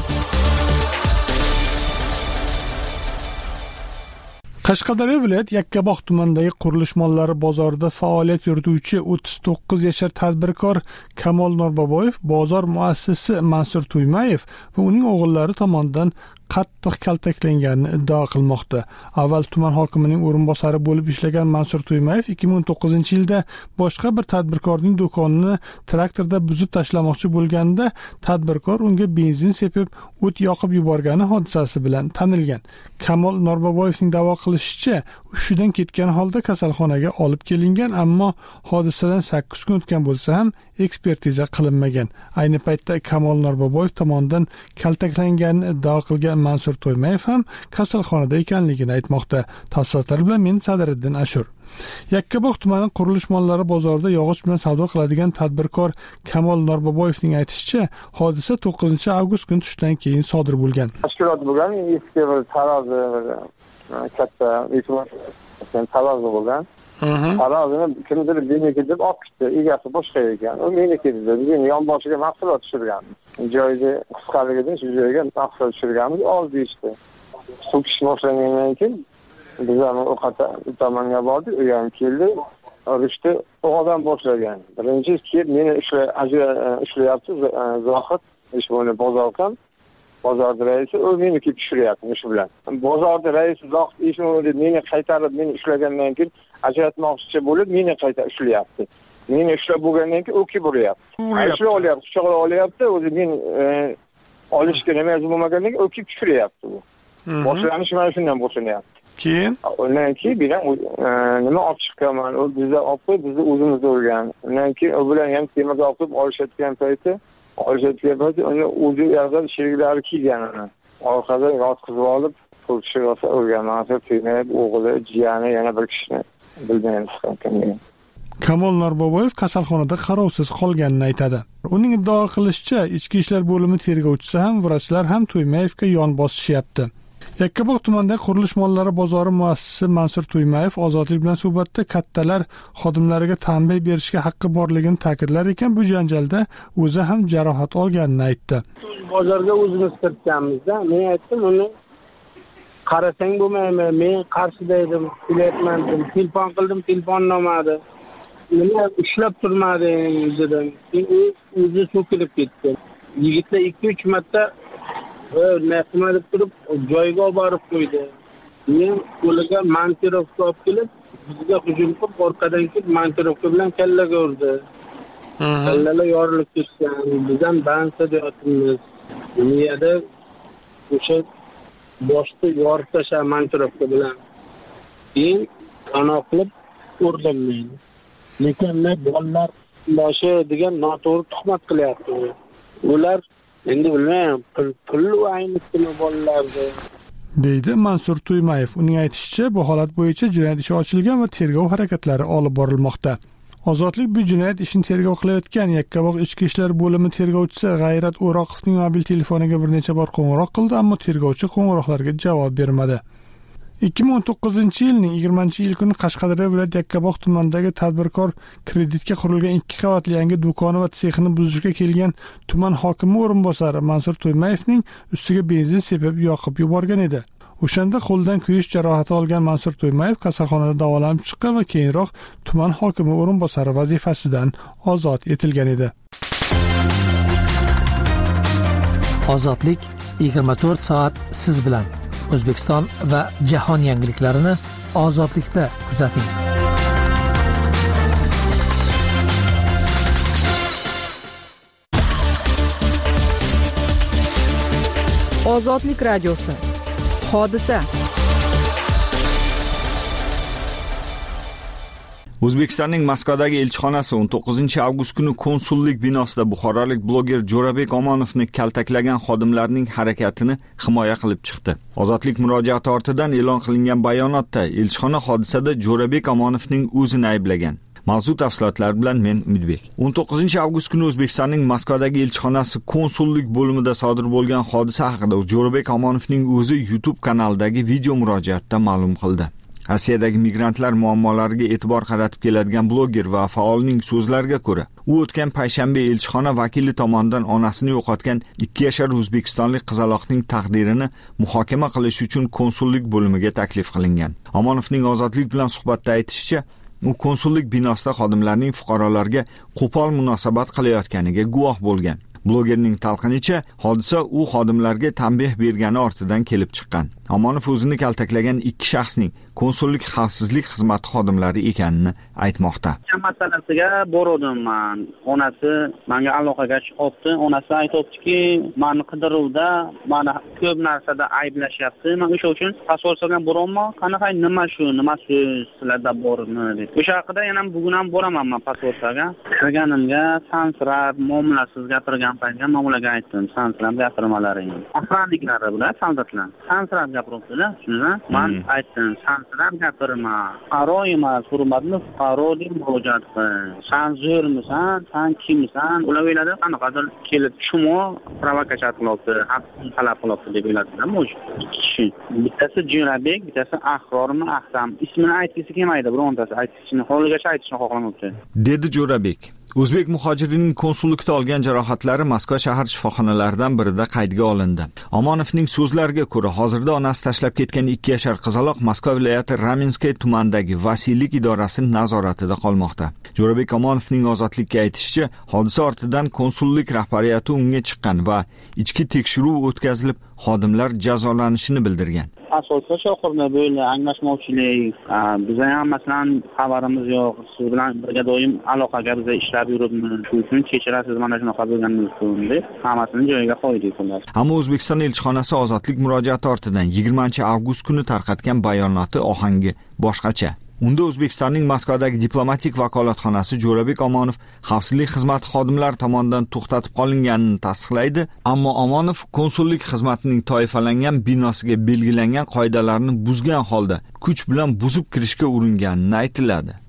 Qashqadaryo viloyat Yakkabog' tumanidagi qurilish mollari bozorida faoliyat yurituvchi o'ttiz to'qqiz yashar tadbirkor Kamol Norboboyev bozor muassisi Mansur Tuymayev va uning o'g'illari tomonidan qattiq kaltaklanganini iddao qilmoqda. Avval tuman hokimining o'rinbosari bo'lib ishlagan Mansur Tuymayev ikki ming o'n to'qqizinchi yilda boshqa bir tadbirkorning do'konini traktorda buzib tashlamoqchi bo'lganda tadbirkor unga benzin sepib o't yoqib yuborgani hodisasi bilan tanilgan. Kamol Norboboyevning da'vo qilishicha, hushidan ketgan holda kasalxonaga olib kelingan, ammo hodisadan sakkiz kun o'tgan bo'lsa ham ekspertiza qilinmagan. Ayni paytda Kamol Norboboyev tomonidan kaltaklanganini iddao qilgan Mansur Tuymayev ham kasalxonada ekanligini aytmoqda. Tafsilotlar bilan men Sadriddin Ashur. Yakkabog' tumani qurilish mollari bozorida yog'och bilan savdo qiladigan tadbirkor Kamol Norboboyevning aytishicha, hodisa to'qqizinchi avgust kuni tushdan keyin sodir bo'lgan. Tashkilot bo'lgan, eski bir tarozi, katta e'tibor tarozi bo'lgan. Tarozini kimdir meniki deb olib ketdi, egasi boshqa ekan. U meniki dedi, bizning yonboshiga mahsulot tushirgan. Joyda qisqaligidan shu joyga mahsulot tushirganmiz, oldi ishdi. So'kish boshlangandan keyin biz ham o'qata tomonga bordik, u ham keldi, urishdi, u odam boshlagan. Birinchi kelib meni ishlayapti Zohid, ish bo'yicha bozordan, bozorda raisi, u meni kelib tushiryapti ish bilan. Bozorda raisi Zohid ish bo'yicha meni qaytarib, meni ishlagandan keyin ajratmoqchi bo'lib, meni qayta ishlayapti. Meni ishlab bo'lgandan keyin u kelib uryapti. Ishlab olyapti, quchoqlab olyapti, o'zi men olishga nima bo'lmagandan keyin u kelib tushiryapti bu. Boshlanish mana shundan boshlanyapti. Keyin undan keyin bilan nima olib chiqqanman, u bizda olib, bizni o'zimizda urgan. Undan keyin u bilan ham temirga olib olishayotgan payti, olishayotgan payti uni o'zi yerdan sheriklari kiygan uni. Orqadan yotqizib olib, pul tushirib urgan. Mansur Tuymayev o'g'li, jiyani yana bir kishini bilmaymiz ekan. Kamol Norboboyev kasalxonada qarovsiz qolganini aytadi. Uning iddao qilishicha, ichki ishlar bo'limi tergovchisi ham, vrachlar ham To'ymayevga yon bosishyapti. Yakkabog' tumanida qurilish mollari bozori muassisi Mansur To'ymayev Ozodlik bilan suhbatda kattalar xodimlariga tanbeh berishga haqqi borligini ta'kidlar ekan, bu janjalda o'zi ham jarohat olganini aytdi. Bozorga o'zimiz kiritganmizda, men aytdim, uni qarasang bo'lmaymi? Men qarshida edim, kelayapman dedim, telefon qildim, telefon olmadi. Nima ishlab turmading dedim. U o'zi so'kilib ketdi. Yigitlar ikki uch marta nima deb turib joyiga olib borib qo'ydi. Men qo'liga montirovka olib kelib, bizga hujum qilib, orqadan kelib montirovka bilan kallaga urdi. Kallalar yorilib ketgan. Biz ham bansada yotibmiz. Niyada o'sha boshda yorib tashlab montirovka bilan. Keyin qanoqlib urdim men. Lekin bolalar boshi degan noto'g'ri tuhmat qilyapti. Ular endi bilmayman, pul aynitimi bolalarga. deydi Mansur To'ymayev. Uning aytishicha, bu holat bo'yicha jinoyat ishi ochilgan va tergov harakatlari olib borilmoqda. Ozodlik bu jinoyat ishini tergov qilayotgan Yakkabog' ichki ishlar bo'limi tergovchisi G'ayrat O'roqovning mobil telefoniga bir necha bor qo'ng'iroq qildi, ammo tergovchi qo'ng'iroqlarga javob bermadi. ikki ming o'n to'qqizinchi yilning yigirmanchi iyul kuni Qashqadaryo viloyat Yakkabog' tumanidagi tadbirkor kreditga qurilgan ikki qavatli yangi do'koni va sexini buzishga kelgan tuman hokimi o'rinbosari Mansur To'ymayevning ustiga benzin sepib yoqib yuborgan edi. O'shanda qo'ldan kuyish jarohati olgan Mansur To'ymayev kasalxonada davolanib chiqqan va keyinroq tuman hokimi o'rinbosari vazifasidan ozod etilgan edi. Ozodlik yigirma to'rt soat siz bilan. O'zbekiston va jahon yangiliklarini Ozodlikda kuzating. Ozodlik radiosi. Hodisa. O'zbekistonning Moskvadagi elchixonasi o'n to'qqizinchi avgust kuni konsullik binosida buxorolik bloger Jo'rabek Omonovni kaltaklagan xodimlarning harakatini himoya qilib chiqdi. Ozodlik murojaati ortidan e'lon qilingan bayonotda elchixona hodisada Jo'rabek Omonovning o'zini ayblagan. Mavzu tafsilotlari bilan men Umidbek. o'n to'qqizinchi avgust kuni O'zbekistonning Moskvadagi elchixonasi konsullik bo'limida sodir bo'lgan hodisa haqida Jo'rabek Omonovning o'zi YouTube kanalidagi video murojaatda ma'lum qildi. Rossiyadagi migrantlar muammolariga e'tibor qaratib keladigan bloger va faolning so'zlariga ko'ra, u o'tgan payshanba elchixona vakili tomonidan onasini yo'qotgan ikki yashar o'zbekistonlik qizaloqning taqdirini muhokama qilish uchun konsullik bo'limiga taklif qilingan. Omonovning Ozodlik bilan suhbatda aytishicha, u konsullik binosida xodimlarning fuqarolarga qo'pol munosabat qilayotganiga guvoh bo'lgan. Blogerning talqinicha, hodisa u xodimlarga tanbeh bergani ortidan kelib chiqqan. Omonov o'zini kaltaklagan ikki shaxsning konsullik xavfsizlik xizmati xodimlari ekanini aytmoqda. Masalasiga bordim men. Onasi menga aloqaga chiqibdi. Onasi aytibdiki, meni qidiruvda, meni ko'p narsada ayblashyapti. Men o'sha uchun pasportga boraman. Qanaqa nima shu, nima so'z sizlarda bormi deb. O'sha haqida yana bugun ham boraman men pasportga. Kirganimga sansirab, muomalasiz gapirgan paytga mamlaga aytdim. Sansirab gapirmalaring. Afrandiklari bilan soldatlar. Sansirab gapiribdilar. Shuni men aytdim. Sansirab gapirma. Fuqaro emas, hurmatli fuqaro deb murojaat qil. Sen zo'rmisan, sen kimsan? Ular o'yladi, qanaqadir kelib chumo provokatsiya qilibdi, haqni talab qilibdi deb o'yladilar. O'sha ikki kishi. Bittasi Jo'rabek, bittasi Ahrormi, Ahsam. Ismini aytgisi kelmaydi, birontasi aytishni, hozirgacha aytishni xohlamoqda. Dedi Jo'rabek. O'zbek muhojirining konsullikda olgan jarohatlari Moskva shahar shifoxonalaridan birida qaydga olindi. Omonovning so'zlariga ko'ra, hozirda onasi tashlab ketgan ikki yashar qizaloq Moskva viloyati Ramenskoye tumanidagi vasiylik idorasi nazoratida qolmoqda. Jo'rabek Omonovning Ozodlikka aytishicha, hodisa ortidan konsullik rahbariyati unga chiqqan va ichki tekshiruv o'tkazilib, xodimlar jazolanishini bildirgan. Asosiy shoxirda bo'ldi, anglashmovchilik, bizga ham masalan xabarimiz yo'q, siz bilan birga doim aloqaga bizga ishlab yuribmiz. Shu uchun kechirasiz, mana shunaqa bo'lganimiz uchun deb hammasini joyiga qo'ydik ular. Ammo O'zbekiston elchixonasi Ozodlik murojaati ortidan yigirmanchi avgust kuni tarqatgan bayonoti ohangi boshqacha. Unda O'zbekistonning Moskvadagi diplomatik vakolatxonasi Jo'rabek Omonov xavfsizlik xizmati xodimlari tomonidan to'xtatib qolinganini tasdiqlaydi, ammo Omonov konsullik xizmatining toifalangan binosiga belgilangan qoidalarni buzgan holda kuch bilan buzib kirishga uringanini aytiladi.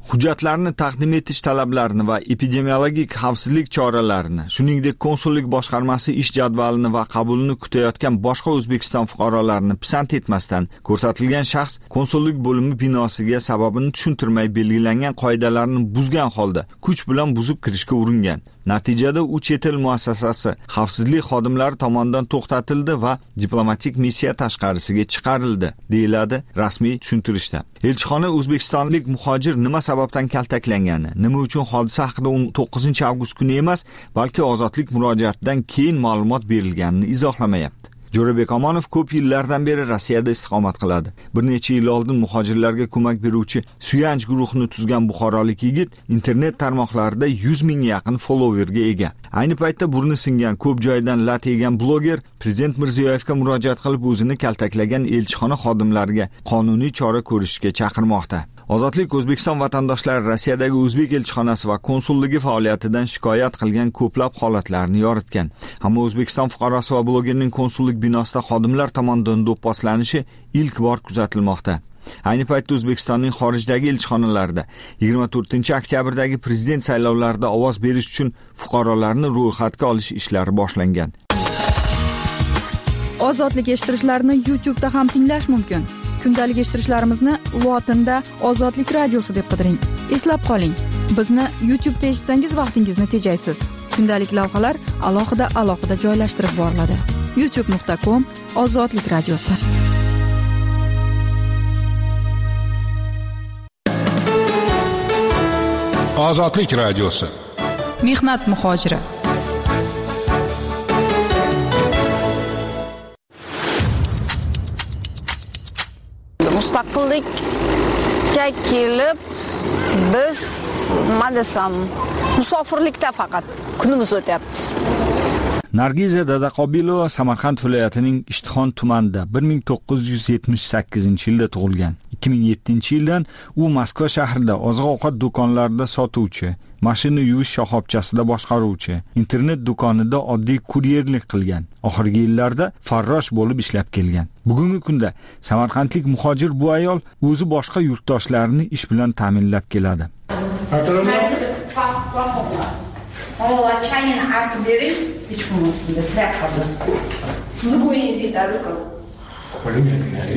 hujjatlarni taqdim etish talablarini va epidemiologik xavfsizlik choralarini, shuningdek konsullik boshqarmasi ish jadvalini va qabulini kutayotgan boshqa O'zbekiston fuqarolarini pisand etmasdan ko'rsatilgan shaxs konsullik bo'limi binosiga sababini tushuntirmay belgilangan qoidalarni buzgan holda kuch bilan buzib kirishga uringan. Natijada u chet el muassasasi xavfsizlik xodimlari tomonidan to'xtatildi va diplomatik missiya tashqarisiga chiqarildi, deyiladi rasmiy tushuntirishda. Elchixona o'zbekistonlik muhojir nima sababdan kaltaklangani, nima uchun hodisa haqida o'n to'qqizinchi avgust kuni emas, balki ozodlik murojaatidan keyin ma'lumot berilganini izohlamayapti. Jo'rabek Omonov ko'p yillardan beri Rossiyada istiqomat qiladi. Bir necha yil oldin muhojirlarga ko'mak beruvchi Suyanch guruhini tuzgan buxorolik yigit internet tarmoqlarida yuz mingga yaqin followerga ega. Ayni paytda burni singan, ko'p joydan lat yegan bloger Prezident Mirziyoyevga murojaat qilib o'zini kaltaklagan elchixona xodimlariga qonuniy chora ko'rishga chaqirmoqda. Ozodlik O'zbekiston vatandoshlari Rossiyadagi o'zbek elchixonasi va konsulligi faoliyatidan shikoyat qilgan ko'plab holatlarni yoritgan. Ammo O'zbekiston fuqarosi va blogerning konsullik binosida xodimlar tomonidan do'pposlanishi ilk bor kuzatilmoqda. Ayni paytda O'zbekistonning xorijdagi elchixonalarida yigirma to'rtinchi oktyabrdagi prezident saylovlarida ovoz berish uchun fuqarolarni ro'yxatga olish ishlari boshlangan. Ozodlik eshittirishlarni YouTube'da ham tinglash mumkin. Kundalik eshittirishlarimizni lotinda Ozodlik radiosi deb qidiring. Eslab qoling, bizni YouTube'da eshitsangiz vaqtingizni tejaysiz. Kundalik lavhalar alohida alohida joylashtirib boriladi. youtube nuqta com Ozodlik radiosi. Ozodlik radiosi. Mehnat muhojiri. Mustaqillikka kelib biz nima desam, musofirlikda faqat kunimiz o'tyapti. Nargiza Dadaqobilova Samarqand viloyatining Ishtixon tumanida bir ming to'qqiz yuz yetmish sakkizinchi yilda tug'ilgan. ikki ming yettinchi yildan u Moskva shahrida oziq-ovqat do'konlarida sotuvchi, mashina yuvish shoxobchasida boshqaruvchi, internet do'konida oddiy kuryerlik qilgan. Oxirgi yillarda farrosh bo'lib ishlab kelgan. Bugungi kunda samarqandlik muhojir bu ayol o'zi boshqa yurtdoshlarini ish bilan ta'minlab keladi. Ola çayını artık verin, hiç bulmasın da trapkadı. Sizi bu yeni yeterli kalın. Koyun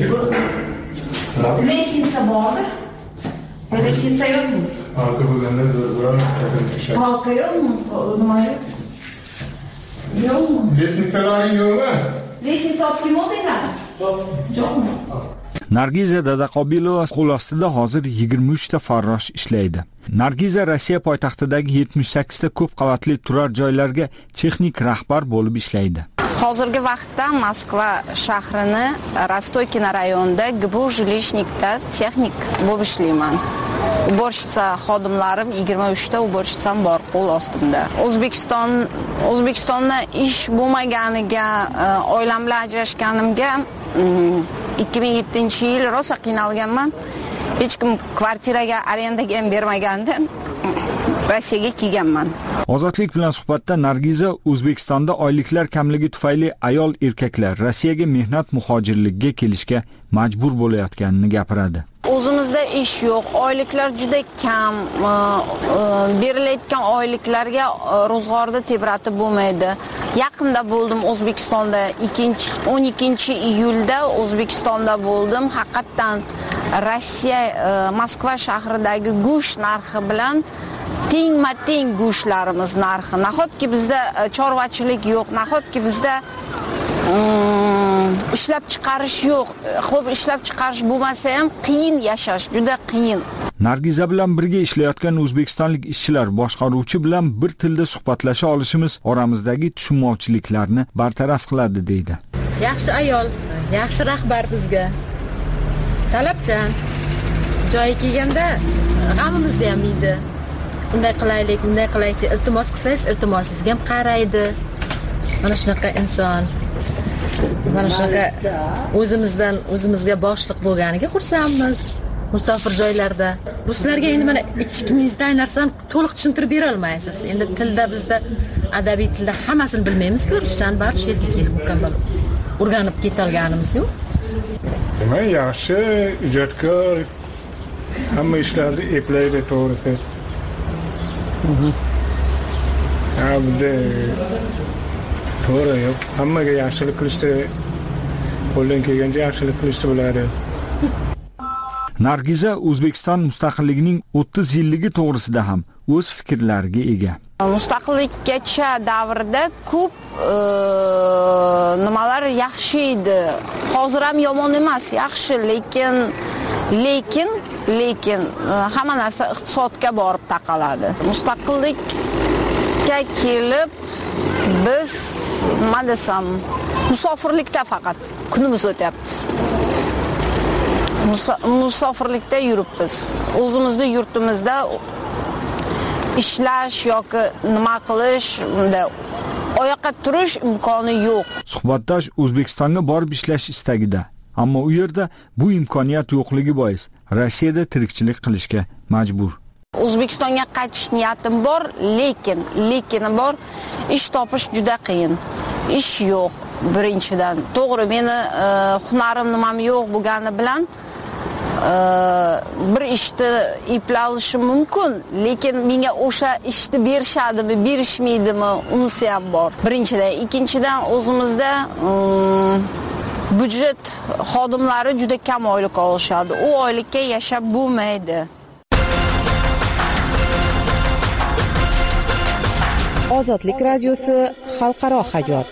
ne? Lesinsa vardır. Lesinsa yok mu? Halka bulanda durduran takım. Halka yok mu? Numara yok. Yok mu? Lesinsaların yok mu? Lesinsa kim oldu yani? Çok. Çok mu? Nargiza Dadaqobilova qo'l ostida hozir yigirma uch ta farrosh ishlaydi. Nargiza Rossiya poytaxtidagi yetmish sakkiz ta ko'p qavatli turar joylarga texnik rahbar bo'lib ishlaydi. Hozirgi vaqtda Moskva shahrini Rostoykina rayonida G B U Жилищникda texnik bo'lib ishlayman. Uborichsa xodimlarim yigirma uch ta uborichsam bor qo'l ostimda. O'zbekiston O'zbekistonda ish bo'lmaganiga, oilam bilan ajrashganimga ikki ming yettinchi yil rosa qiynalganman. Hech kim kvartiraga arendaga ham bermagandan Rossiyaga kelganman. Ozodlik bilan suhbatda Nargiza O'zbekistonda oyliklar kamligi tufayli ayol erkaklar Rossiyaga mehnat muhojirligiga kelishga majbur bo'layotganini gapiradi. O'zimizda ish yo'q, oyliklar juda kam, berilayotgan oyliklarga ro'zg'orda tebratib bo'lmaydi. Yaqinda bo'ldim O'zbekistonda, o'n ikkinchi iyulda O'zbekistonda bo'ldim. Haqiqatan Rossiya Moskva shahridagi go'sht narxi bilan teng-mateng go'shtlarimiz narxi. Nahotki bizda chorvachilik yo'q, nahotki bizda ishlab chiqarish yo'q. Xo'p, ishlab chiqarish bo'lmasa ham qiyin yashash, juda qiyin. Nargiza bilan birga ishlayotgan o'zbekistonlik ishchilar boshqaruvchi bilan bir tilda suhbatlasha olishimiz oramizdagi tushunmovchiliklarni bartaraf qiladi deydi. Yaxshi ayol, yaxshi rahbar bizga. Talabchan. Joyi kelganda g'amimizni ham yeydi. Bunday qilaylik, bunday qilaylik, iltimos qilsangiz, iltimosingizga ham qaraydi. Mana shunaqa inson. Mana shunaqa o'zimizdan o'zimizga boshliq bo'lganiga xursandmiz. Musofir joylarda. Ruslarga endi mana ichkingizdan narsani to'liq tushuntirib bera olmaysiz. Endi tilda bizda adabiy tilda hammasini bilmaymiz-ku, rusdan baribir yerga kelib mukammal o'rganib ketolganimiz yo'q. Men yaxshi ijodkor hamma ishlarni eplaydi, to'g'risi. Ha, bunda to'g'ri yo'q. Hammaga yaxshilik qilishdi, qo'ldan kelgancha yaxshilik qilishdi bo'ladi. Nargiza O'zbekiston mustaqilligining o'ttiz yilligi to'g'risida ham o'z fikrlariga ega. Mustaqillikgacha davrida ko'p nimalar yaxshi edi. Hozir ham yomon emas, yaxshi, lekin lekin lekin hamma narsa iqtisodga borib taqaladi. Mustaqillikka kelib biz nima desam, musofirlikda faqat kunimiz o'tyapti. Musofirlikda yuribmiz. O'zimizda yurtimizda ishlash yoki nima qilish, unda oyoqqa turish imkoni yo'q. Suhbatdosh O'zbekistonga borib ishlash istagida, ammo u yerda bu imkoniyat yo'qligi bois Rossiyada tirikchilik qilishga majbur. O'zbekistonga qaytish niyatim bor, lekin lekin bor, ish topish juda qiyin. Ish yo'q birinchidan. To'g'ri, meni hunarim nimam yo'q bo'lgani bilan bir ishni eplashim mumkin, lekin menga o'sha ishni berishadimi, berishmaydimi, unisi ham bor. Birinchidan, ikkinchidan o'zimizda byudjet xodimlari juda kam oylik olishadi. U oylikka yashab bo'lmaydi. Ozodlik radiosi xalqaro hayot.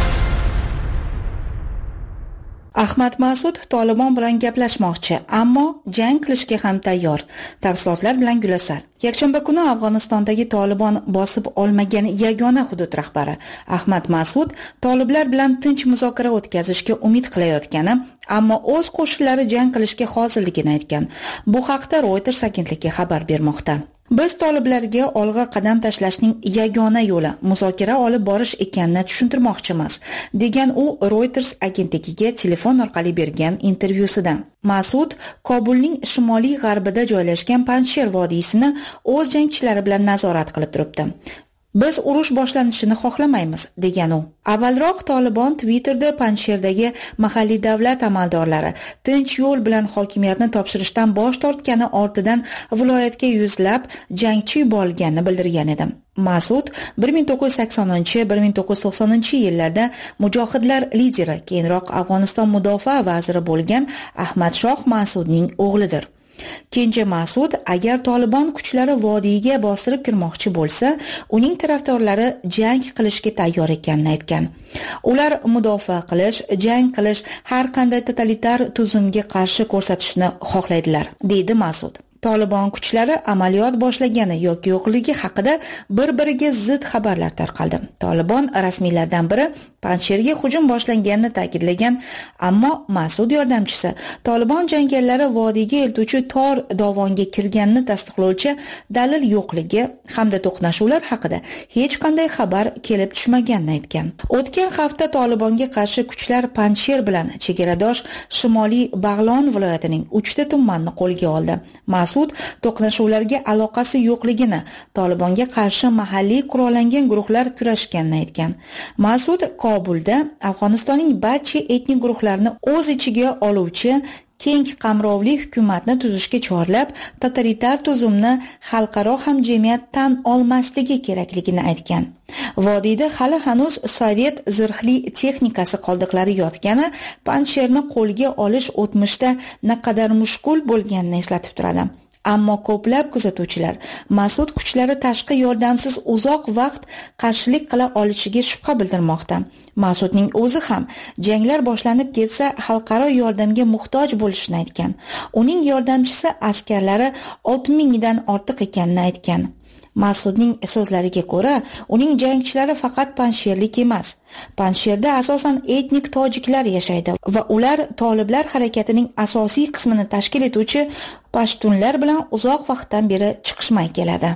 Ahmad Mas'ud Tolibon bilan gaplashmoqchi, ammo jang qilishga ham tayyor. Tafsilotlar bilan Gulasar. Yakshanba kuni Afg'onistondagi Tolibon bosib olmagan yagona hudud rahbari Ahmad Mas'ud toliblar bilan tinch muzokara o'tkazishga umid qilayotgani, ammo o'z qo'shinlari jang qilishga hozirligini aytgan. Bu haqda Reuters agentligi xabar bermoqda. Biz toliblarga olg'a qadam tashlashning yagona yo'li muzokara olib borish ekanini tushuntirmoqchimiz, degan u Reuters agentligiga telefon orqali bergan intervyusida. Mas'ud Kobulning shimoliy g'arbida joylashgan Panjsher vodiysini o'z jangchilari bilan nazorat qilib turibdi. Biz urush boshlanishini xohlamaymiz, degan u. Avvalroq Tolibon Twitterda Panjsherdagi mahalliy davlat amaldorlari tinch yo'l bilan hokimiyatni topshirishdan bosh tortgani ortidan viloyatga yuzlab jangchi yuborilganini bildirgan edi. Mas'ud bir ming to'qqiz yuz saksoninchi - bir ming to'qqiz yuz to'qsoninchi yillarda mujohidlar lideri, keyinroq Afg'oniston mudofaa vaziri bo'lgan Ahmad Shoh Mas'udning o'g'lidir. Kenja Mas'ud agar Tolibon kuchlari vodiyga bostirib kirmoqchi bo'lsa, uning tarafdorlari jang qilishga tayyor ekanini aytgan. Ular mudofaa qilish, jang qilish, har qanday totalitar tuzumga qarshi ko'rsatishni xohlaydilar, deydi Mas'ud. Tolibon kuchlari amaliyot boshlagani yoki yo'qligi haqida bir-biriga zid xabarlar tarqaldi. Tolibon rasmiylardan biri Panjsherga hujum boshlanganini ta'kidlagan, ammo Mas'ud yordamchisi Tolibon jangarilar vodiyga eltuvchi tor dovonga kirganini tasdiqlovchi dalil yo'qligi hamda to'qnashuvlar haqida hech qanday xabar kelib tushmaganini aytgan. O'tgan hafta Tolibonga qarshi kuchlar Panjsher bilan chegaradosh Shimoliy Bag'lon viloyatining uchta tumanini qo'lga oldi. Mas'ud to'qnashuvlarga aloqasi yo'qligini, Tolibonga qarshi mahalliy qurollangan guruhlar kurashganini aytgan. Mas'ud Kobulda Afg'onistonning barcha etnik guruhlarini o'z ichiga oluvchi keng qamrovli hukumatni tuzishga chorlab, totalitar tuzumni xalqaro hamjamiyat tan olmasligi kerakligini aytgan. Vodiyda hali hanuz sovet zirhli texnikasi qoldiqlari yotgani Panjsherni qo'lga olish o'tmishda naqadar mushkul bo'lganini eslatib turadi. Ammo ko'plab kuzatuvchilar Mas'ud kuchlari tashqi yordamsiz uzoq vaqt qarshilik qila olishiga shubha bildirmoqda. Mas'udning o'zi ham janglar boshlanib ketsa xalqaro yordamga muhtoj bo'lishini aytgan. Uning yordamchisi askarlari olti mingdan ortiq ekanini aytgan. Mas'udning so'zlariga ko'ra, uning jangchilari faqat panjsherlik emas. Panjsherda asosan etnik tojiklar yashaydi va ular toliblar harakatining asosiy qismini tashkil etuvchi pashtunlar bilan uzoq vaqtdan beri chiqishmay keladi.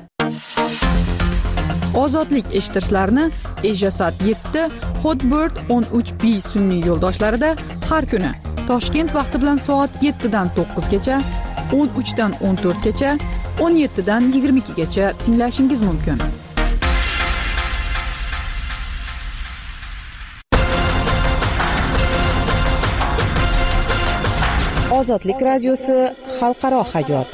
Ozodlik eshittirishlarni Ejasat yetti, Hotbird o'n uch B sun'iy yo'ldoshlarida har kuni Toshkent vaqti bilan soat yettidan to'qqizgacha, o'n uchdan o'n to'rtgacha, o'n yettidan yigirma ikkigacha tinglashingiz mumkin. Ozodlik radiosi xalqaro hayot.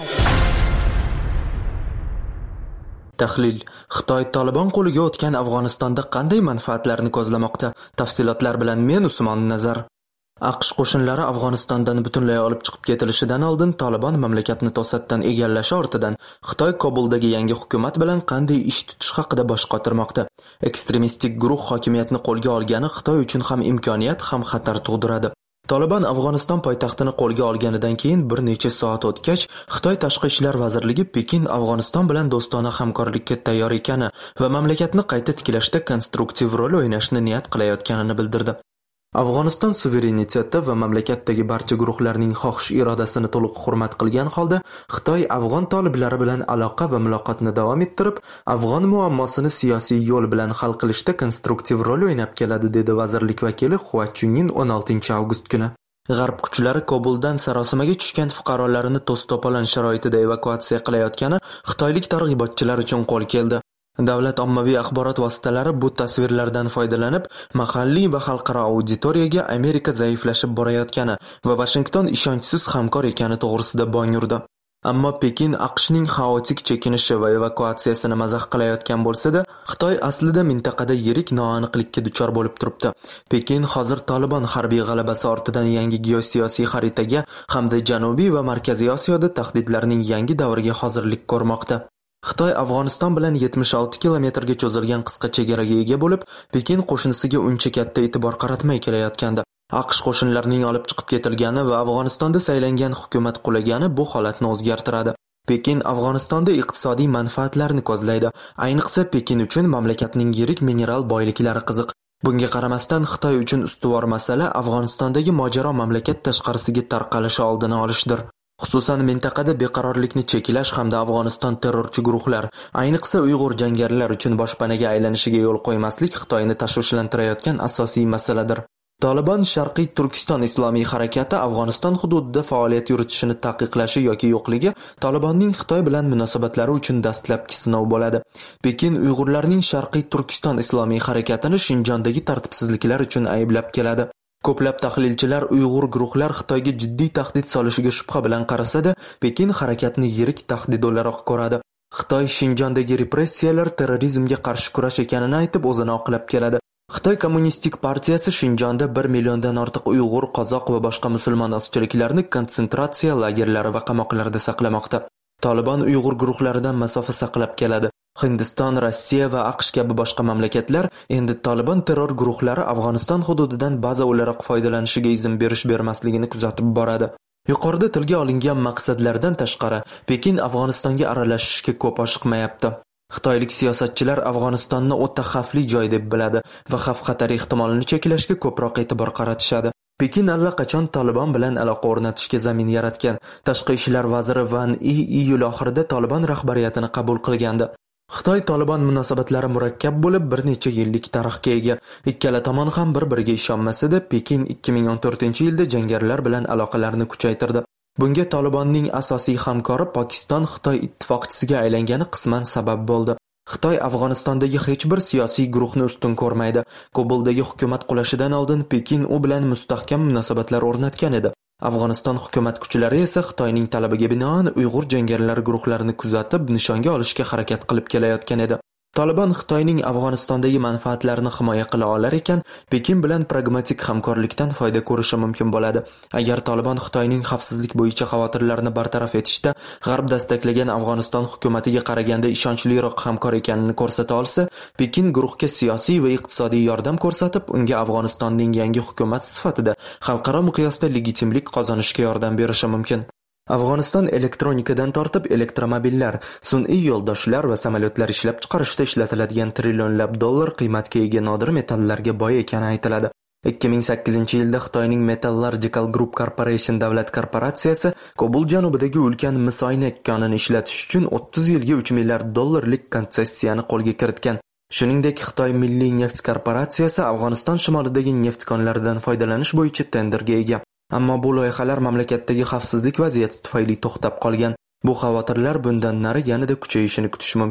Tahlil: Xitoy Taliban qo'liga o'tgan Afg'onistonda qanday manfaatlarni ko'zlamoqda? Tafsilotlar bilan men Usmon Nazar. AQSh qo'shinlari Afg'onistondan butunlay olib chiqib ketilishidan oldin Taliban mamlakatni to'satdan egallashi ortidan Xitoy Kobuldagi yangi hukumat bilan qanday ish tutish haqida bosh qotirmoqda. Ekstremistik guruh hokimiyatni qo'lga olgani Xitoy uchun ham imkoniyat, ham xatar tug'diradi. Taliban Afg'oniston poytaxtini qo'lga olganidan keyin bir necha soat o'tgach, Xitoy Tashqi ishlar vazirligi Pekin Afg'oniston bilan do'stona hamkorlikka tayyor ekani va mamlakatni qayta tiklashda konstruktiv rol o'ynashni niyat qilayotganini bildirdi. Afg'oniston suvereniteti va mamlakatdagi barcha guruhlarning xohish irodasini to'liq hurmat qilgan holda, Xitoy afg'on toliblari bilan aloqa va muloqotni davom ettirib, afg'on muammosini siyosiy yo'l bilan hal qilishda konstruktiv rol o'ynab keladi, dedi vazirlik vakili Hua Chunying o'n oltinchi avgust kuni. G'arb kuchlari Kobuldan sarosimaga tushgan fuqarolarini to's-to'polon sharoitida evakuatsiya qilayotgani xitoylik targ'ibotchilar uchun qo'l keldi. Davlat ommaviy axborot vositalari bu tasvirlardan foydalanib, mahalliy va xalqaro auditoriyaga Amerika zaiflashib borayotgani va Washington ishonchsiz hamkor ekani to'g'risida bong urdi. Ammo Pekin AQShning xaotik chekinishi va evakuatsiyasini mazax qilayotgan bo'lsa-da, Xitoy aslida mintaqada yirik noaniqlikka duchor bo'lib turibdi. Pekin hozir Taliban harbiy g'alabasi ortidan yangi geosiyosiy xaritaga hamda Janubiy va Markaziy Osiyoda tahdidlarning yangi davriga hozirlik ko'rmoqda. Xitoy Afg'oniston bilan yetmish olti kilometrga cho'zilgan qisqa chegaraga ega bo'lib, Pekin qo'shinisiga uncha katta e'tibor qaratmay kelayotgandi. AQSh qo'shinlarining olib chiqib ketilgani va Afg'onistonda saylangan hukumat qulagani bu holatni o'zgartiradi. Pekin Afg'onistonda iqtisodiy manfaatlarni ko'zlaydi. Ayniqsa Pekin uchun mamlakatning yirik mineral boyliklari qiziq. Bunga qaramasdan Xitoy uchun ustuvor masala Afg'onistondagi mojaro mamlakat tashqarisiga tarqalishi oldini olishdir. Xususan mintaqada beqarorlikni cheklash hamda Afg'oniston terrorchi guruhlar, ayniqsa Uyg'ur jangarilar uchun boshpanaga aylanishiga yo'l qo'ymaslik Xitoyni tashvishlantirayotgan asosiy masaladir. Taliban Sharqiy Turkiston Islomiy harakati Afg'oniston hududida faoliyat yuritishini taqiqlashi yoki yo'qligi Talibanning Xitoy bilan munosabatlari uchun dastlabki sinov bo'ladi. Pekin Uyg'urlarning Sharqiy Turkiston Islomiy harakatini Shinjondagi tartibsizliklar uchun ayblab keladi. Ko'plab tahlilchilar Uyg'ur guruhlar Xitoyga jiddiy tahdid solishiga shubha bilan qarasa-da, Pekin harakatni yirik tahdid o'laroq ko'radi. Xitoy Shinjondagi repressiyalar terrorizmga qarshi kurash ekanini aytib o'zini oqlab keladi. Xitoy Kommunistik partiyasi Shinjonda bir milliondan ortiq Uyg'ur, qozoq va boshqa musulmon ozchiliklarni konsentratsiya lagerlari va qamoqlarda saqlamoqda. Taliban Uyg'ur guruhlaridan masofa saqlab keladi. Hindiston, Rossiya va AQSh kabi boshqa mamlakatlar endi Taliban terror guruhlari Afg'oniston hududidan baza o'laroq foydalanishiga izn berish bermasligini kuzatib boradi. Yuqorida tilga olingan maqsadlardan tashqari, Pekin Afg'onistonga aralashishga ko'p oshiqmayapti. Xitoylik siyosatchilar Afg'onistonni o'ta xavfli joy deb biladi va xavf-xatar ehtimolini cheklashga ko'proq e'tibor qaratishadi. Pekin allaqachon Taliban bilan aloqa o'rnatishga zamin yaratgan. Tashqi ishlar vaziri Van Yi iyul oxirida Taliban rahbariyatini qabul qilgandi. Xitoy-Taliban munosabatlari murakkab bo'lib, bir necha yillik tarixga ega. Ikkala tomon ham bir-biriga ishonmasa-da, Pekin ikki ming o'n to'rtinchi yilda jangarilar bilan aloqalarni kuchaytirdi. Bunga Talibanning asosiy hamkori Pokiston Xitoy ittifoqchisiga aylangani qisman sabab bo'ldi. Xitoy Afg'onistondagi hech bir siyosiy guruhni ustun ko'rmaydi. Kobuldagi hukumat qulashidan oldin Pekin u bilan mustahkam munosabatlar o'rnatgan edi. Afg'oniston hukumat kuchlari esa Xitoyning talabiga binoan Uyg'ur jangarilar guruhlarini kuzatib, nishonga olishga harakat qilib kelayotgan edi. Taliban Xitoyning Afg'onistondagi manfaatlarini himoya qila olar ekan, Pekin bilan pragmatik hamkorlikdan foyda ko'rishi mumkin bo'ladi. Agar Taliban Xitoyning xavfsizlik bo'yicha xavotirlarini bartaraf etishda G'arb dastaklagan Afg'oniston hukumatiga qaraganda ishonchliroq hamkor ekanini ko'rsata olsa, Pekin guruhga siyosiy va iqtisodiy yordam ko'rsatib, unga Afg'onistonning yangi hukumat sifatida xalqaro miqyosda legitimlik qozonishga yordam berishi mumkin. Afg'oniston elektronikadan tortib elektromobillar, sun'iy yo'ldoshlar va samolyotlar ishlab chiqarishda ishlatiladigan trillionlab dollar qiymatga ega nodir metallarga boy ekani aytiladi. ikki ming sakkizinchi yilda Xitoyning Metallurgical Group Corporation davlat korporatsiyasi Kobul janubidagi ulkan mis oynak konini ishlatish uchun o'ttiz yilga uch milliard dollarlik konsessiyani qo'lga kiritgan. Shuningdek, Xitoy Milliy neft korporatsiyasi Afg'oniston shimolidagi neft konlaridan foydalanish bo'yicha tenderga ega. Ammo bu loyihalar mamlakatdagi xavfsizlik vaziyati tufayli to'xtab qolgan. Bu xavotirlar bundan nari yanada kuchayishini kutish mumkin.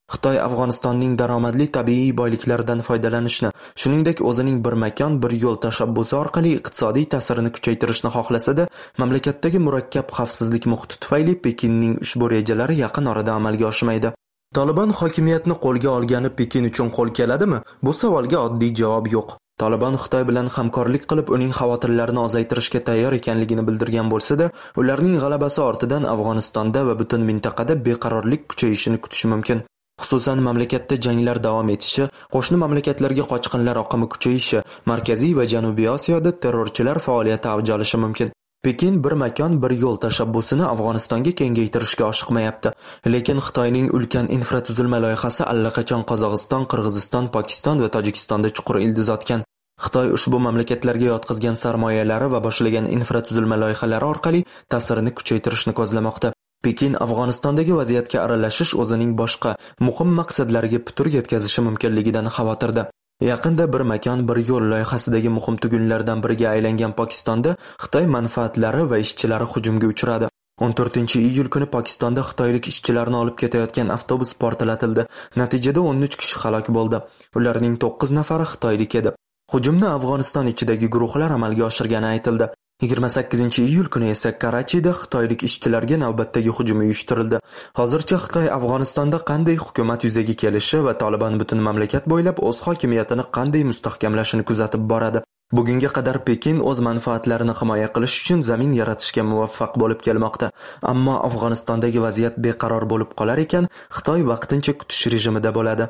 Xitoy Afg'onistonning daromadli tabiiy boyliklaridan foydalanishni, shuningdek o'zining bir makon bir yo'l tashabbusi orqali iqtisodiy ta'sirini kuchaytirishni xohlasa-da, mamlakatdagi murakkab xavfsizlik muhiti tufayli Pekinning ushbu rejalari yaqin orada amalga oshmaydi. Taliban hokimiyatni qo'lga olgani Pekin uchun qo'l keladimi? Bu savolga oddiy javob yo'q. Taliban Xitoy bilan hamkorlik qilib uning xavotirlarini ozaytirishga tayyor ekanligini bildirgan bo'lsa-da, ularning g'alabasi ortidan Afg'onistonda va butun mintaqada beqarorlik kuchayishini kutish mumkin. Xususan mamlakatda janglar davom etishi, qo'shni mamlakatlarga qochqinlar oqimi kuchayishi, Markaziy va Janubiy Osiyoda terrorchilar faoliyati avj olishi mumkin. Pekin bir makon bir yo'l tashabbusini Afg'onistonga kengaytirishga oshiqmayapti, lekin Xitoyning ulkan infratuzilma loyihasi allaqachon Qozog'iston, Qirg'iziston, Pokiston va Tojikistonda chuqur ildiz otgan. Xitoy ushbu mamlakatlarga yotqizgan sarmoyalari va boshlagan infratuzilma loyihalari orqali ta'sirini kuchaytirishni ko'zlamoqda. Pekin Afg'onistondagi vaziyatga aralashish o'zining boshqa muhim maqsadlariga putur yetkazishi mumkinligidan xavotirda. Yaqinda bir makon bir yo'l loyihasidagi muhim tugunlardan biriga aylangan Pokistonda Xitoy manfaatlari va ishchilari hujumga uchradi. o'n to'rtinchi iyul kuni Pokistonda xitoylik ishchilarni olib ketayotgan avtobus portlatildi. Natijada o'n uch kishi halok bo'ldi. Ularning to'qqiz nafari xitoylik edi. Hujumni Afg'oniston ichidagi guruhlar amalga oshirgani aytildi. yigirma sakkizinchi iyul kuni esa Karachida xitoylik ishchilarga navbatdagi hujum uyushtirildi. Hozircha Xitoy Afg'onistonda qanday hukumat yuzaga kelishi va Taliban butun mamlakat bo'ylab o'z hokimiyatini qanday mustahkamlashini kuzatib boradi. Bugunga qadar Pekin o'z manfaatlarini himoya qilish uchun zamin yaratishga muvaffaq bo'lib kelmoqda. Ammo Afg'onistondagi vaziyat beqaror bo'lib qolar ekan, Xitoy vaqtincha kutish rejimida bo'ladi.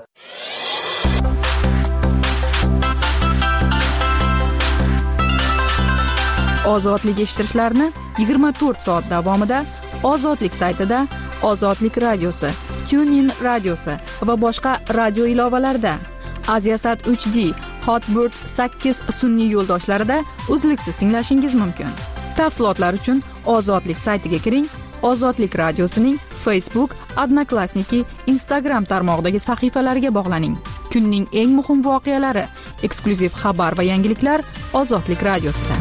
Ozodlik eshittirishlarni yigirma to'rt soat davomida Ozodlik saytida, Ozodlik radiosi, TuneIn radiosi va boshqa radio ilovalarida, Aziasat uch D, Hotbird sakkiz sun'iy yo'ldoshlarida uzluksiz tinglashingiz mumkin. Tafsilotlar uchun Ozodlik saytiga kiring. Ozodlik radiosining Facebook, Odnoklassniki, Instagram tarmog'idagi sahifalariga bog'laning. Kunning eng muhim voqealari, eksklyuziv xabar va yangiliklar Ozodlik radiosida.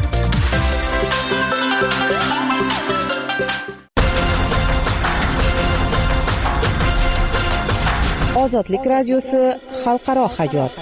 Ozodlik radiosi xalqaro hayot.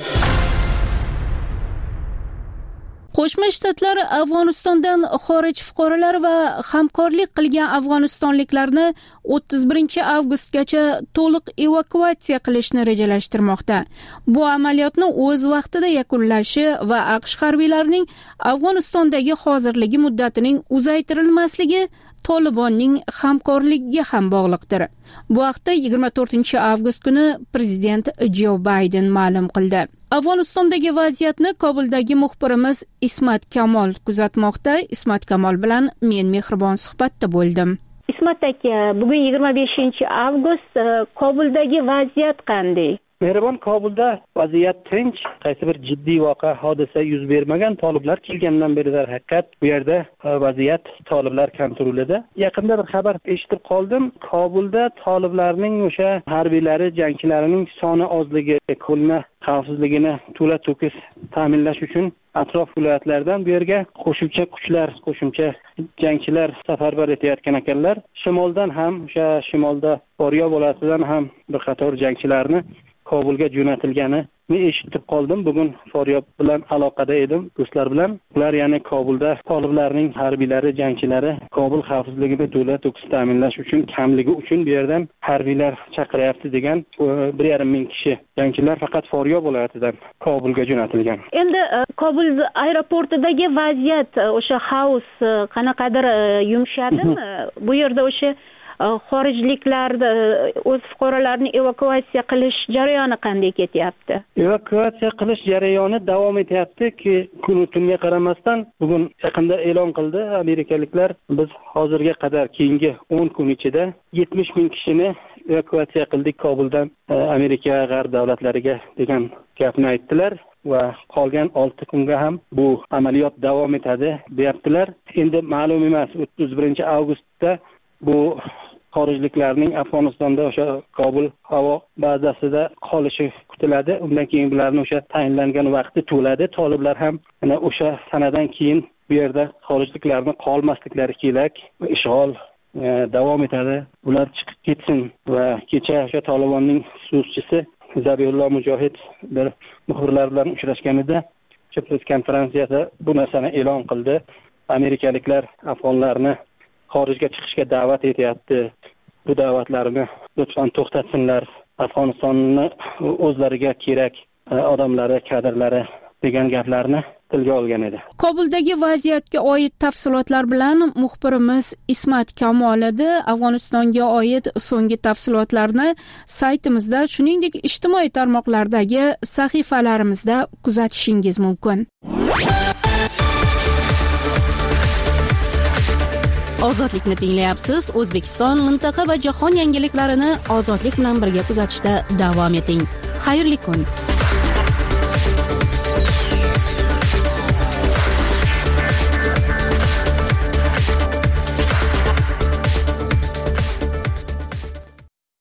Qo'shma Shtatlar Afg'onistondan xorij fuqarolari va hamkorlik qilgan afg'onistonliklarni o'ttiz birinchi avgustgacha to'liq evakuatsiya qilishni rejalashtirmoqda. Bu amaliyotni o'z vaqtida yakunlashi va AQSh harbiylarining Afg'onistondagi hozirligi muddatining uzaytirilmasligi Talibanning hamkorligiga ham bog'liqdir. Bu haqda yigirma to'rtinchi avgust kuni prezident Jo Bayden ma'lum qildi. Afg'onistondagi vaziyatni Kobuldagi muxbirimiz Ismat Kamol kuzatmoqda. Ismat Kamol bilan men mehribon suhbatda bo'ldim. Ismat aka, bugun yigirma beshinchi avgust, Kobuldagi vaziyat qanday? Mehribon, Kobulda vaziyat tinch, qaysi bir jiddiy voqea, hodisa yuz bermagan. Toliblar kelgandan beri haqiqat bu yerda vaziyat toliblar kontrolida. Yaqinda bir xabar eshitib qoldim. Kobulda toliblarning o'sha harbiylari, jangchilarining soni ozligi, qo'lni xavfsizligini to'la-to'kis ta'minlash uchun atrof viloyatlardan bu yerga qo'shimcha kuchlar, qo'shimcha jangchilar safarbar etayotgan ekanlar. Shimoldan ham, o'sha shimolda Foryob viloyatidan ham bir qator jangchilarni Kobulga jo'natilgani men eshitib qoldim. Bugun Foryob bilan aloqada edim, do'stlar bilan. Ular ya'ni Kobulda toliblarning harbiylari, jangchilari Kobul xavfsizligini to'la-to'kis ta'minlash uchun, kamligi uchun bu yerdan harbiylar chaqiryapti degan bir yarim ming kishi jangchilar faqat Foryob viloyatidan Kobulga jo'natilgan. Endi Kobul aeroportidagi vaziyat, o'sha xavf qanaqadir yumshadimi? Bu yerda o'sha xorijliklarni o'z fuqarolarini evakuatsiya qilish jarayoni qanday ketyapti? Evakuatsiya qilish jarayoni davom etyapti-ki, kun tunga qaramasdan bugun yaqinda e'lon qildi amerikaliklar, biz hozirga qadar keyingi o'n kun ichida yetmish ming kishini evakuatsiya qildik Kobuldan Amerika g'arb davlatlariga degan gapni aytdilar va qolgan olti kunga ham bu amaliyot davom etadi deyaptilar. Endi ma'lum emas, o'ttiz birinchi avgustda bu xorijliklarning Afg'onistonda o'sha Kobul havo bazasida qolishi kutiladi. Undan keyin bularning o'sha tayinlangan vaqti to'ladi. Toliblar ham ana o'sha sanadan keyin bu yerda xorijliklarning qolmasliklari kerak, ishg'ol davom etadi. Ular chiqib ketsin va kecha o'sha Tolibonning so'zchisi Zabihullo Mujohid bir muxbirlar bilan uchrashganida o'sha press konferensiyada bu narsani e'lon qildi. Amerikaliklar afg'onlarni xorijga chiqishga da'vat etyapti. Bu da'vatlarni lutfan to'xtatsinlar. Afg'onistonni o'zlariga kerak odamlari, kadrlari degan gaplarni tilga olgan edi. Kobuldagi vaziyatga oid tafsilotlar bilan muxbirimiz Ismat Kamolida. Afg'onistonga oid so'nggi tafsilotlarni saytimizda, shuningdek ijtimoiy tarmoqlardagi sahifalarimizda kuzatishingiz mumkin. Ozodlikni tinglayapsiz. O'zbekiston, mintaqa va jahon yangiliklarini ozodlik bilan birga kuzatishda davom eting. Xayrli kun.